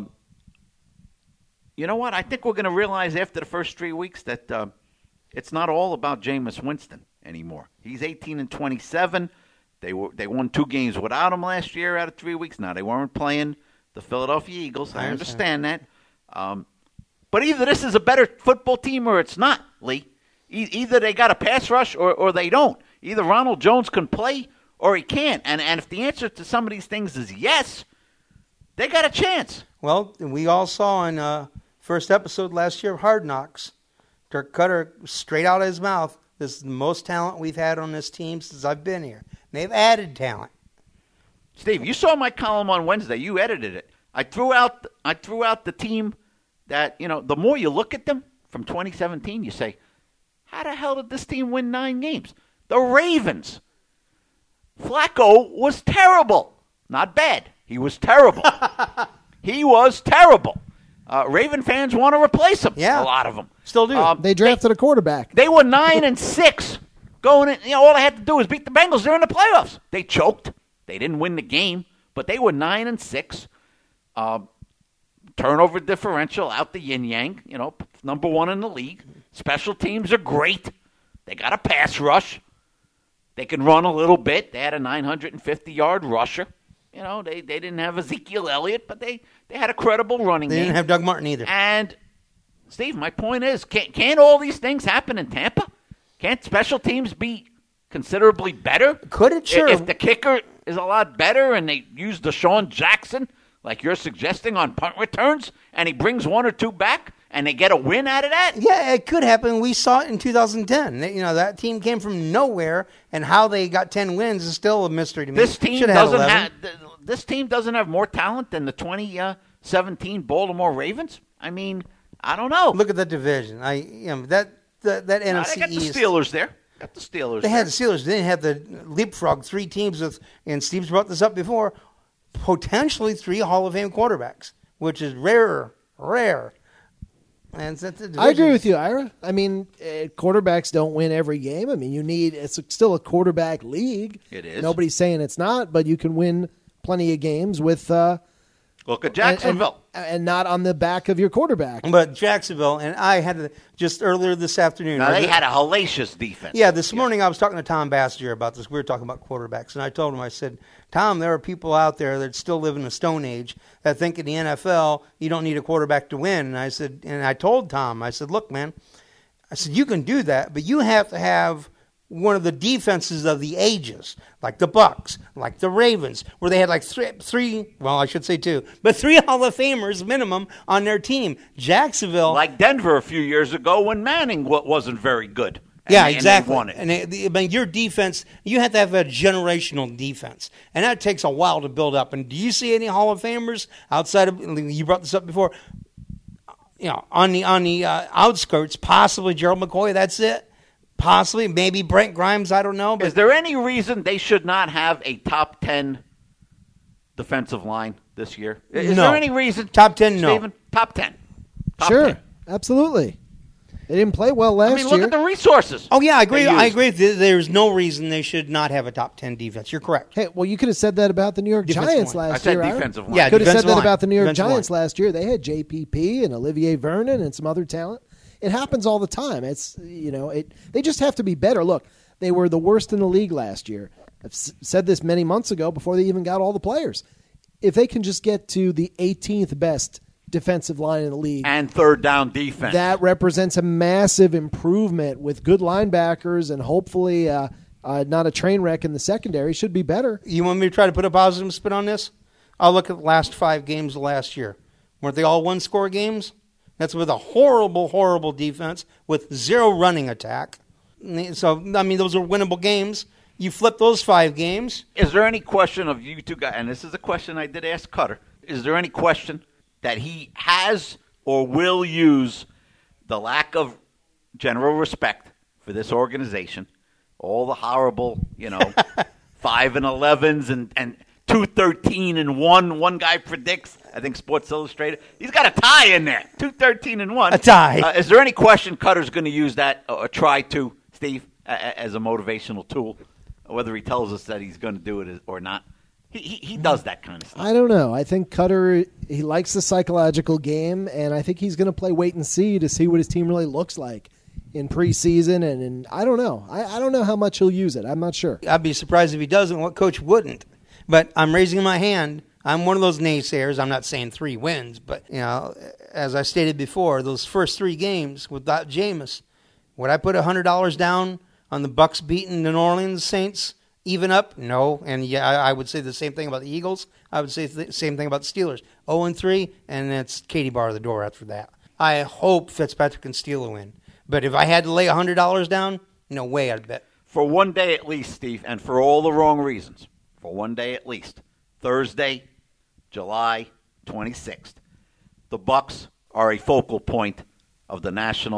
[SPEAKER 2] You know what? I think we're going to realize after the first 3 weeks that it's not all about Jameis Winston anymore. He's 18-27. They won 2 games without him last year out of 3 weeks. Now, they weren't playing the Philadelphia Eagles. I understand that. But either this is a better football team or it's not, Lee. Either they got a pass rush or they don't. Either Ronald Jones can play or he can't. And if the answer to some of these things is yes, they got a chance.
[SPEAKER 3] Well, we all saw in first episode last year of Hard Knocks, Dirk Cutter, straight out of his mouth, this is the most talent we've had on this team since I've been here. And they've added talent.
[SPEAKER 2] Steve, you saw my column on Wednesday. You edited it. I threw out the team that, the more you look at them from 2017, you say, how the hell did this team win 9 games? The Ravens. Flacco was terrible. Not bad. He was terrible. He was terrible. Raven fans want to replace him.
[SPEAKER 3] Yeah.
[SPEAKER 2] A lot of them.
[SPEAKER 3] Still do.
[SPEAKER 1] They drafted a quarterback.
[SPEAKER 2] They were 9-6 going in. All they had to do was beat the Bengals. They're in the playoffs. They choked. They didn't win the game, but they were 9-6. Turnover differential out the yin yang. Number one in the league. Special teams are great. They got a pass rush. They can run a little bit. They had a 950-yard rusher. They didn't have Ezekiel Elliott, but they had a credible running game.
[SPEAKER 3] They didn't have Doug Martin either.
[SPEAKER 2] And, Steve, my point is, can't all these things happen in Tampa? Can't special teams be considerably better?
[SPEAKER 3] Could it? Sure.
[SPEAKER 2] If the kicker is a lot better and they use Deshaun Jackson, like you're suggesting, on punt returns, and he brings one or two back, and they get a win out of that?
[SPEAKER 3] Yeah, it could happen. We saw it in 2010. That team came from nowhere, and how they got 10 wins is still a mystery to me.
[SPEAKER 2] This team doesn't have more talent than the 2017 Baltimore Ravens. I mean, I don't know.
[SPEAKER 3] Look at the division. That NFC
[SPEAKER 2] they got
[SPEAKER 3] East.
[SPEAKER 2] The Steelers there.
[SPEAKER 3] They had the Steelers. They didn't have the leapfrog 3 teams with, and Steve's brought this up before, potentially 3 Hall of Fame quarterbacks, which is rare. And
[SPEAKER 1] I agree with you, Ira. I mean, quarterbacks don't win every game. I mean, it's still a quarterback league.
[SPEAKER 2] It is.
[SPEAKER 1] Nobody's saying it's not, but you can win plenty of games with
[SPEAKER 2] look at Jacksonville.
[SPEAKER 1] And not on the back of your quarterback.
[SPEAKER 3] But Jacksonville, and I had just earlier this afternoon.
[SPEAKER 2] Now, they had a hellacious defense.
[SPEAKER 3] Yeah, this morning I was talking to Tom Bassinger about this. We were talking about quarterbacks, and I told him, I said, Tom, there are people out there that still live in the Stone Age that think in the NFL you don't need a quarterback to win. And I told Tom, I said, look, man, I said, you can do that, but you have to have one of the defenses of the ages, like the Bucs, like the Ravens, where they had like three, well, I should say 2, but 3 Hall of Famers minimum on their team. Jacksonville.
[SPEAKER 2] Like Denver a few years ago when Manning wasn't very good.
[SPEAKER 3] Exactly.
[SPEAKER 2] And they won it.
[SPEAKER 3] Your defense, you have to have a generational defense, and that takes a while to build up. And do you see any Hall of Famers outside of, you brought this up before, on the outskirts, possibly Gerald McCoy, that's it? Possibly, maybe Brent Grimes, I don't know. But
[SPEAKER 2] is there any reason they should not have a top 10 defensive line this year? Is there any reason?
[SPEAKER 3] Top 10, no.
[SPEAKER 2] Steven? Top 10.
[SPEAKER 1] Sure,
[SPEAKER 2] 10.
[SPEAKER 1] Absolutely. They didn't play well last year.
[SPEAKER 2] Look at the resources.
[SPEAKER 3] Oh, yeah, I agree. I agree. There's no reason they should not have a top 10 defense. You're correct.
[SPEAKER 1] Hey, well, you could have said that about the New York Giants last year.
[SPEAKER 2] I said defensive line.
[SPEAKER 1] Yeah, could have said that about the New York
[SPEAKER 3] Defensive
[SPEAKER 1] Giants
[SPEAKER 3] line.
[SPEAKER 1] last year. They had JPP and Olivier Vernon and some other talent. It happens all the time. It's they just have to be better. Look, they were the worst in the league last year. I've said this many months ago before they even got all the players. If they can just get to the 18th best defensive line in the league
[SPEAKER 2] and third down defense,
[SPEAKER 1] that represents a massive improvement with good linebackers and hopefully not a train wreck in the secondary. Should be better.
[SPEAKER 3] You want me to try to put a positive spin on this? I'll look at the last 5 games of last year. Weren't they all one-score games? That's with a horrible, horrible defense with 0 running attack. So, I mean, those are winnable games. You flip those 5 games.
[SPEAKER 2] Is there any question of you two guys, and this is a question I did ask Cutter, is there any question that he has or will use the lack of general respect for this organization, all the horrible, 5-11s and 2-13-1. One guy predicts, I think Sports Illustrated, he's got a tie in there, 2-13-1.
[SPEAKER 3] A tie.
[SPEAKER 2] Is there any question Cutter's going to use that or try to, Steve, as a motivational tool, whether he tells us that he's going to do it or not? He does that kind of stuff.
[SPEAKER 1] I don't know. I think Cutter, he likes the psychological game, and I think he's going to play wait and see to see what his team really looks like in preseason. And I don't know. I don't know how much he'll use it. I'm not sure.
[SPEAKER 3] I'd be surprised if he doesn't. What coach wouldn't? But I'm raising my hand. I'm one of those naysayers. I'm not saying 3 wins, but as I stated before, those first 3 games without Jameis, would I put $100 down on the Bucs beating the New Orleans Saints? Even up? No. And yeah, I would say the same thing about the Eagles. I would say the same thing about the Steelers. 0-3, and it's Katie bar the door after that. I hope Fitzpatrick can steal a win. But if I had to lay $100 down, no way I'd bet.
[SPEAKER 2] For one day at least, Steve, and for all the wrong reasons, for one day at least, Thursday, July 26th, the Bucs are a focal point of the National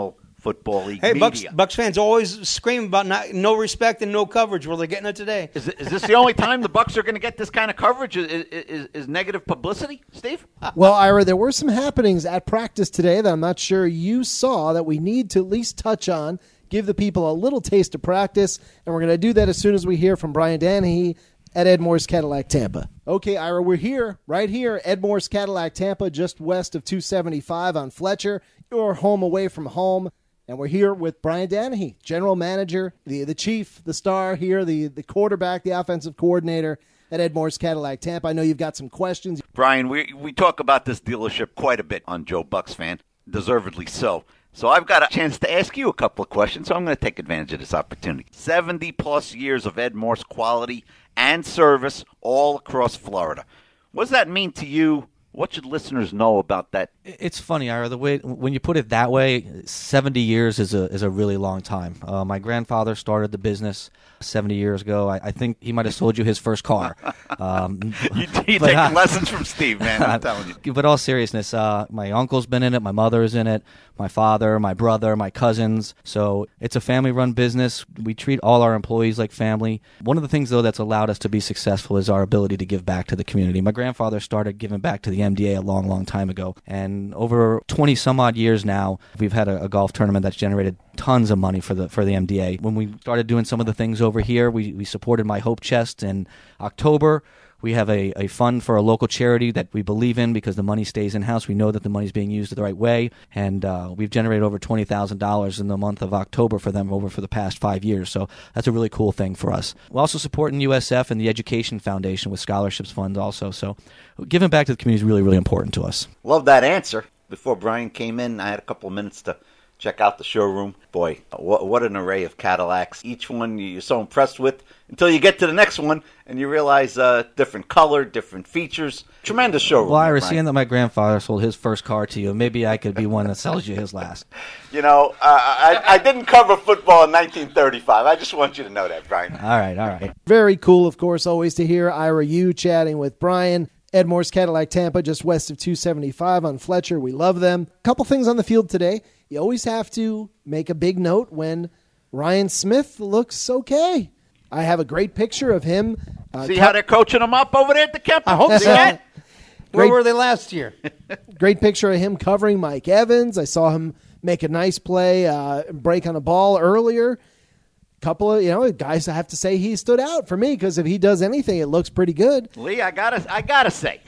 [SPEAKER 2] Football League
[SPEAKER 3] Hey,
[SPEAKER 2] media.
[SPEAKER 3] Bucks fans always scream about no respect and no coverage. Well, they're getting it today.
[SPEAKER 2] Is this the only time the Bucks are going to get this kind of coverage? Is negative publicity, Steve?
[SPEAKER 1] Well, Ira, there were some happenings at practice today that I'm not sure you saw that we need to at least touch on, give the people a little taste of practice, and we're going to do that as soon as we hear from Brian Dennehy at Ed Moore's Cadillac Tampa. Okay, Ira, we're here, right here, Ed Moore's Cadillac Tampa, just west of 275 on Fletcher. You're home away from home. And we're here with Brian Dennehy, general manager, the chief, the star here, the quarterback, the offensive coordinator at Ed Moore's Cadillac Tampa. I know you've got some questions.
[SPEAKER 2] Brian, we talk about this dealership quite a bit on Joe Bucks Fan, deservedly so. So I've got a chance to ask you a couple of questions, so I'm going to take advantage of this opportunity. 70-plus years of Ed Moore's quality and service all across Florida. What does that mean to you? What should listeners know about that?
[SPEAKER 4] It's funny, Ira, the way when you put it that way, 70 years is a really long time. My grandfather started the business 70 years ago. I think he might have sold you his first car.
[SPEAKER 2] You take lessons from Steve, man, I'm telling you.
[SPEAKER 4] But all seriousness, my uncle's been in it, my mother's in it, my father, my brother, my cousins. So it's a family-run business. We treat all our employees like family. One of the things, though, that's allowed us to be successful is our ability to give back to the community. My grandfather started giving back to the MDA a long, long time ago. And over 20-some-odd years now, we've had a golf tournament that's generated tons of money for the MDA. When we started doing some of the things over here, we supported My Hope Chest in October. We have a fund for a local charity that we believe in because the money stays in-house. We know that the money is being used the right way, and we've generated over $20,000 in the month of October for them for the past 5 years. So that's a really cool thing for us. We're also supporting USF and the Education Foundation with scholarships funds also. So giving back to the community is really, really important to us.
[SPEAKER 2] Love that answer. Before Brian came in, I had a couple of minutes to check out the showroom. Boy, what an array of Cadillacs. Each one you're so impressed with until you get to the next one and you realize different color, different features. Tremendous showroom.
[SPEAKER 4] Well, Ira, seeing that my grandfather sold his first car to you, maybe I could be one that sells you his last.
[SPEAKER 2] You know, I didn't cover football in 1935. I just want you to know that, Brian.
[SPEAKER 4] All right.
[SPEAKER 1] Very cool, of course, always to hear Ira Yu chatting with Brian. Ed Moore's Cadillac Tampa, just west of 275 on Fletcher. We love them. A couple things on the field today. You always have to make a big note when Ryan Smith looks okay. I have a great picture of him.
[SPEAKER 2] See how they're coaching him up over there at the Kemp?
[SPEAKER 3] I hope so. Where were they last year?
[SPEAKER 1] Great picture of him covering Mike Evans. I saw him make a nice play, break on a ball earlier. Couple of guys, I have to say he stood out for me because if he does anything, it looks pretty good.
[SPEAKER 2] Lee, I gotta say,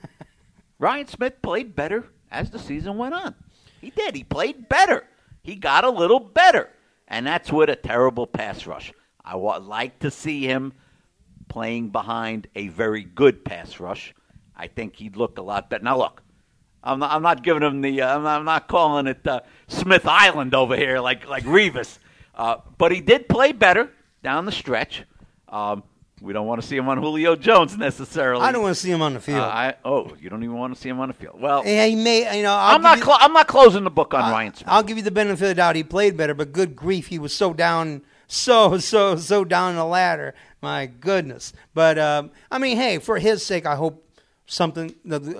[SPEAKER 2] Ryan Smith played better as the season went on. He did. He played better. He got a little better, and that's with a terrible pass rush. I would like to see him playing behind a very good pass rush. I think he'd look a lot better. Now, look, I'm not giving him the. I'm not calling it Smith Island over here like Revis. But he did play better down the stretch. We don't want to see him on Julio Jones necessarily.
[SPEAKER 3] I don't want to see him on the field.
[SPEAKER 2] You don't even want to see him on the field. Well,
[SPEAKER 3] yeah, he may.
[SPEAKER 2] I'm not closing the book on Ryan Smith.
[SPEAKER 3] I'll give you the benefit of the doubt. He played better, but good grief, he was so down, so down the ladder. My goodness. But hey, for his sake, I hope something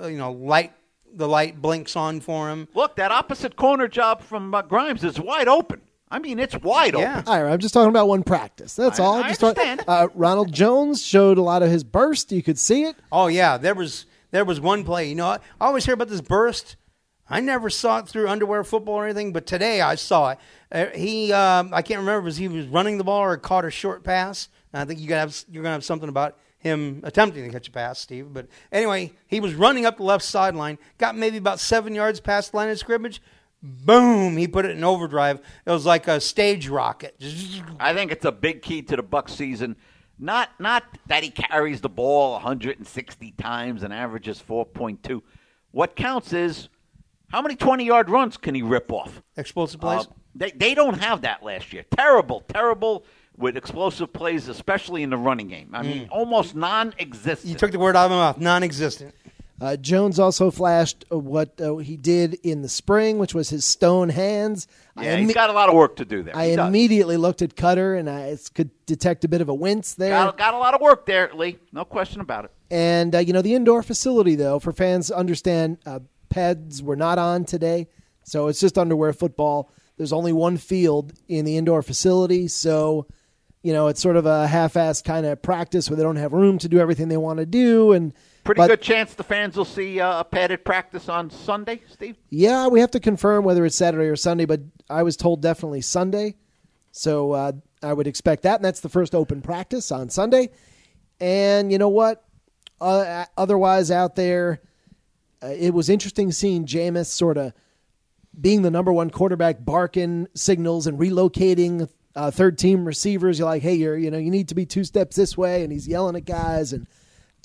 [SPEAKER 3] the light blinks on for him.
[SPEAKER 2] Look, that opposite corner job from Grimes is wide open. I mean, it's wide open.
[SPEAKER 1] All right, I'm just talking about one practice. That's all.
[SPEAKER 2] I understand.
[SPEAKER 1] Ronald Jones showed a lot of his burst. You could see it.
[SPEAKER 3] Oh, yeah. There was one play. I always hear about this burst. I never saw it through underwear football or anything, but today I saw it. I can't remember if he was running the ball or caught a short pass. I think you're going to have something about him attempting to catch a pass, Steve. But anyway, he was running up the left sideline, got maybe about 7 yards past the line of scrimmage. Boom! He put it in overdrive. It was like a stage rocket.
[SPEAKER 2] I think it's a big key to the Bucs season. Not that he carries the ball 160 times and averages 4.2. What counts is how many 20-yard runs can he rip off?
[SPEAKER 3] Explosive plays?
[SPEAKER 2] They don't have that last year. Terrible with explosive plays, especially in the running game. I mean, almost non-existent.
[SPEAKER 3] You took the word out of my mouth. Non-existent.
[SPEAKER 1] Jones also flashed what he did in the spring, which was his stone hands.
[SPEAKER 2] Yeah, he's got a lot of work to do there.
[SPEAKER 1] I immediately looked at Cutter, and I could detect a bit of a wince there.
[SPEAKER 2] Got a lot of work there, Lee. No question about it.
[SPEAKER 1] And, the indoor facility, though, for fans understand, pads were not on today, so it's just underwear football. There's only one field in the indoor facility, so it's sort of a half-assed kind of practice where they don't have room to do everything they want to do. And
[SPEAKER 2] Pretty good chance the fans will see a padded practice on Sunday, Steve?
[SPEAKER 1] Yeah, we have to confirm whether it's Saturday or Sunday, but I was told definitely Sunday. So I would expect that, and that's the first open practice on Sunday. And you know what? Otherwise out there, it was interesting seeing Jameis sort of being the number one quarterback, barking signals and relocating third-team receivers. You're like, hey, you need to be 2 steps this way, and he's yelling at guys. And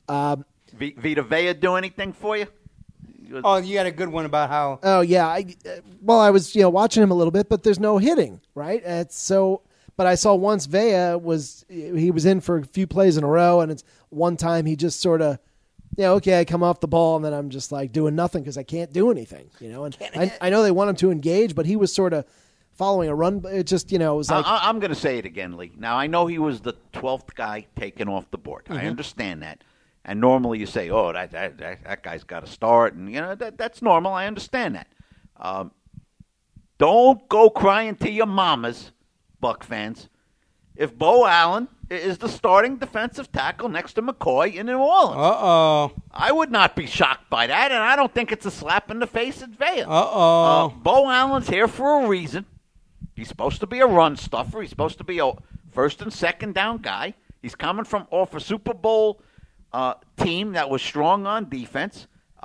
[SPEAKER 2] Vita Vea do anything for you?
[SPEAKER 3] Oh, you had a good one about how.
[SPEAKER 1] Oh yeah, I was watching him a little bit, but there's no hitting, right? But I saw once Vea was in for a few plays in a row, and it's one time he just sort of, okay, I come off the ball, and then I'm just like doing nothing because I can't do anything, And I know they want him to engage, but he was sort of following a run. It just it was like
[SPEAKER 2] I'm going to say it again, Lee. Now I know he was the 12th guy taken off the board. I understand that. And normally you say, oh, that guy's got to start. And, that's normal. I understand that. Don't go crying to your mamas, Buck fans, if Bo Allen is the starting defensive tackle next to McCoy in New Orleans.
[SPEAKER 3] Uh-oh.
[SPEAKER 2] I would not be shocked by that, and I don't think it's a slap in the face at Vea.
[SPEAKER 3] Uh-oh.
[SPEAKER 2] Bo Allen's here for a reason. He's supposed to be a run stuffer. He's supposed to be a first and second down guy. He's coming off a Super Bowl team that was strong on defense.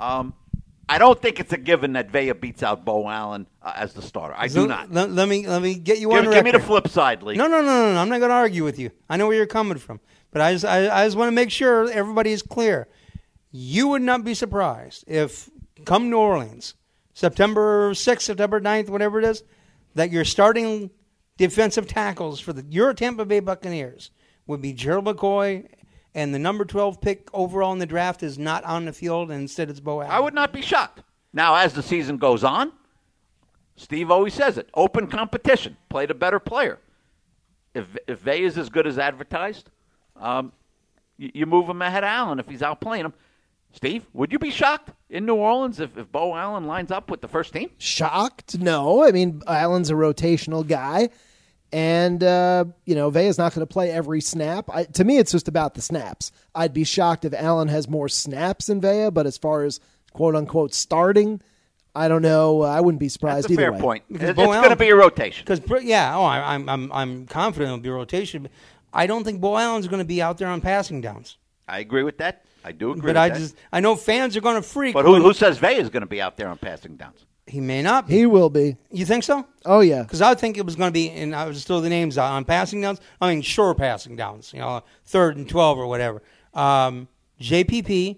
[SPEAKER 2] I don't think it's a given that Vea beats out Bo Allen as the starter. I do not.
[SPEAKER 3] Let me get you on record.
[SPEAKER 2] Give me the flip side, Lee.
[SPEAKER 3] No. I'm not going to argue with you. I know where you're coming from. But I just want to make sure everybody is clear. You would not be surprised if, come New Orleans, September 6th, September 9th, whatever it is, that your starting defensive tackles for your Tampa Bay Buccaneers would be Gerald McCoy, and the number 12 pick overall in the draft is not on the field, and instead it's Bo Allen.
[SPEAKER 2] I would not be shocked. Now, as the season goes on, Steve always says it, open competition, play the better player. If Vea is as good as advertised, you move him ahead of Allen if he's outplaying him. Steve, would you be shocked in New Orleans if Bo Allen lines up with the first team?
[SPEAKER 1] Shocked? No. I mean, Allen's a rotational guy. And, Vea's not going to play every snap. To me, it's just about the snaps. I'd be shocked if Allen has more snaps than Vea, but as far as quote-unquote starting, I don't know. I wouldn't be surprised either way.
[SPEAKER 2] That's a fair point. It's going to be a rotation.
[SPEAKER 3] I'm confident it'll be a rotation. But I don't think Bo Allen's going to be out there on passing downs.
[SPEAKER 2] I agree with that. I do agree with that.
[SPEAKER 3] I know fans are going to freak.
[SPEAKER 2] But who says Vea is going to be out there on passing downs?
[SPEAKER 3] He may not be.
[SPEAKER 1] He will be.
[SPEAKER 3] You think so?
[SPEAKER 1] Oh, yeah.
[SPEAKER 3] Because I would think it was going to be, and I was still the names on passing downs. I mean, sure passing downs, 3rd and 12 or whatever. JPP,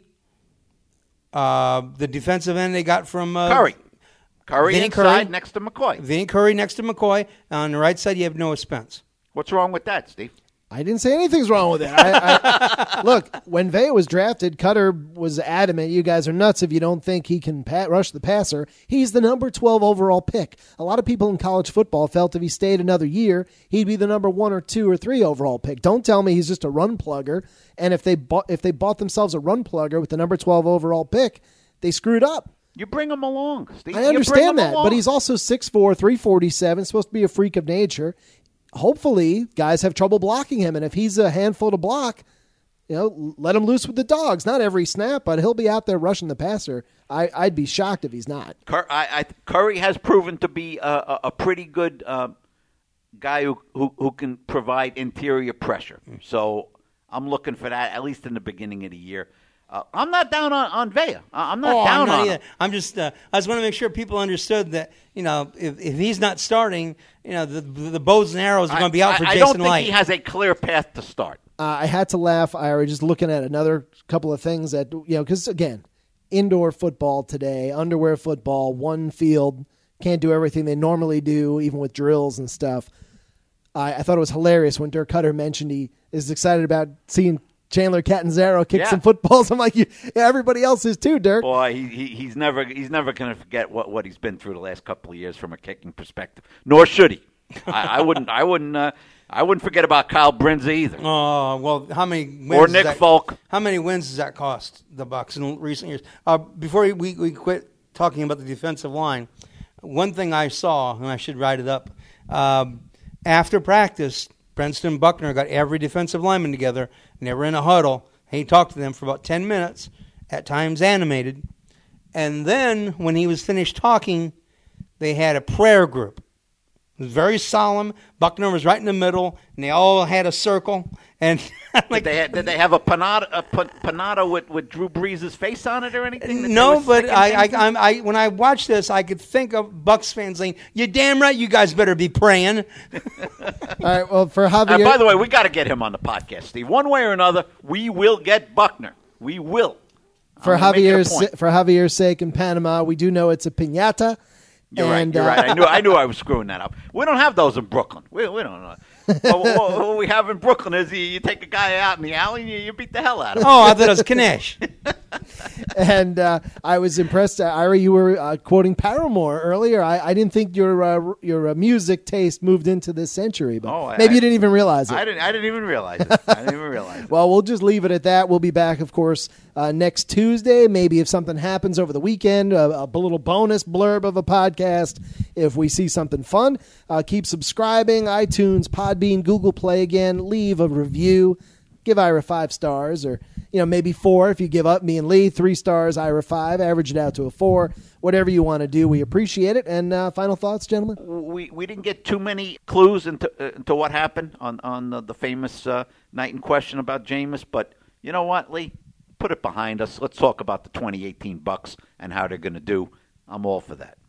[SPEAKER 3] the defensive end they got from
[SPEAKER 2] Curry. Curry
[SPEAKER 3] Vinny
[SPEAKER 2] inside
[SPEAKER 3] Curry,
[SPEAKER 2] next to McCoy.
[SPEAKER 3] Vinny Curry next to McCoy. On the right side, you have Noah Spence.
[SPEAKER 2] What's wrong with that, Steve?
[SPEAKER 1] I didn't say anything's wrong with it. Look, when Vea was drafted, Cutter was adamant, you guys are nuts if you don't think he can rush the passer. He's the number 12 overall pick. A lot of people in college football felt if he stayed another year, he'd be the number 1 or 2 or 3 overall pick. Don't tell me he's just a run plugger. And if they bought themselves a run plugger with the number 12 overall pick, they screwed up.
[SPEAKER 2] You bring him along, Steve.
[SPEAKER 1] I understand that, but he's also 6'4", 347, supposed to be a freak of nature. Hopefully, guys have trouble blocking him, and if he's a handful to block, let him loose with the dogs. Not every snap, but he'll be out there rushing the passer. I'd be shocked if he's not.
[SPEAKER 2] Curry has proven to be a pretty good guy who can provide interior pressure. So I'm looking for that, at least in the beginning of the year. I'm not down on Vea. I'm not down on him.
[SPEAKER 3] I'm just. I just want to make sure people understood that if he's not starting, the bows and arrows are going to be out for Jason Light.
[SPEAKER 2] I don't think he has a clear path to start.
[SPEAKER 1] I had to laugh, Ira, just looking at another couple of things that because again, indoor football today, underwear football, one field, can't do everything they normally do, even with drills and stuff. I thought it was hilarious when Dirk Cutter mentioned he is excited about seeing Chandler Catanzaro kick some footballs. I'm like, everybody else is too, Dirk.
[SPEAKER 2] Boy, he's never going to forget what he's been through the last couple of years from a kicking perspective. Nor should he. I wouldn't forget about Kyle Brinza either.
[SPEAKER 3] Oh well, how many wins
[SPEAKER 2] or Nick Folk?
[SPEAKER 3] How many wins does that cost the Bucs in recent years? Before we quit talking about the defensive line, One thing I saw, and I should write it up, after practice, Princeton Buckner got every defensive lineman together, and they were in a huddle. He talked to them for about 10 minutes, at times animated. And then when he was finished talking, they had a prayer group. It was very solemn. Buckner was right in the middle, and they all had a circle. And like,
[SPEAKER 2] did they have a panada with Drew Brees' face on it or anything?
[SPEAKER 3] No, but I when I watched this, I could think of Bucks fans saying, "You're damn right, you guys better be praying."
[SPEAKER 1] All right. Well, for Javier,
[SPEAKER 2] by the way, we got to get him on the podcast, Steve. One way or another, we will get Buckner. We will.
[SPEAKER 1] For Javier's sake in Panama, we do know it's a piñata.
[SPEAKER 2] You're right. I knew I was screwing that up. We don't have those in Brooklyn. We don't know. What we have in Brooklyn is you take a guy out in the alley and you beat the hell out of him.
[SPEAKER 3] Oh, I thought it was Kanesh.
[SPEAKER 1] And I was impressed. Ira, you were quoting Paramore earlier. I didn't think your music taste moved into this century, but maybe you didn't even realize it.
[SPEAKER 2] I didn't even realize it.
[SPEAKER 1] Well, we'll just leave it at that. We'll be back, of course, next Tuesday. Maybe if something happens over the weekend, a little bonus blurb of a podcast if we see something fun. Keep subscribing, iTunes, Podbean, Google Play again. Leave a review. Give Ira 5 stars, or maybe 4 if you give up me and Lee. 3 stars, Ira 5. Average it out to a 4. Whatever you want to do, we appreciate it. And final thoughts, gentlemen?
[SPEAKER 2] We didn't get too many clues into what happened on the famous night in question about Jameis, but you know what, Lee? Put it behind us. Let's talk about the 2018 Bucks and how they're going to do. I'm all for that.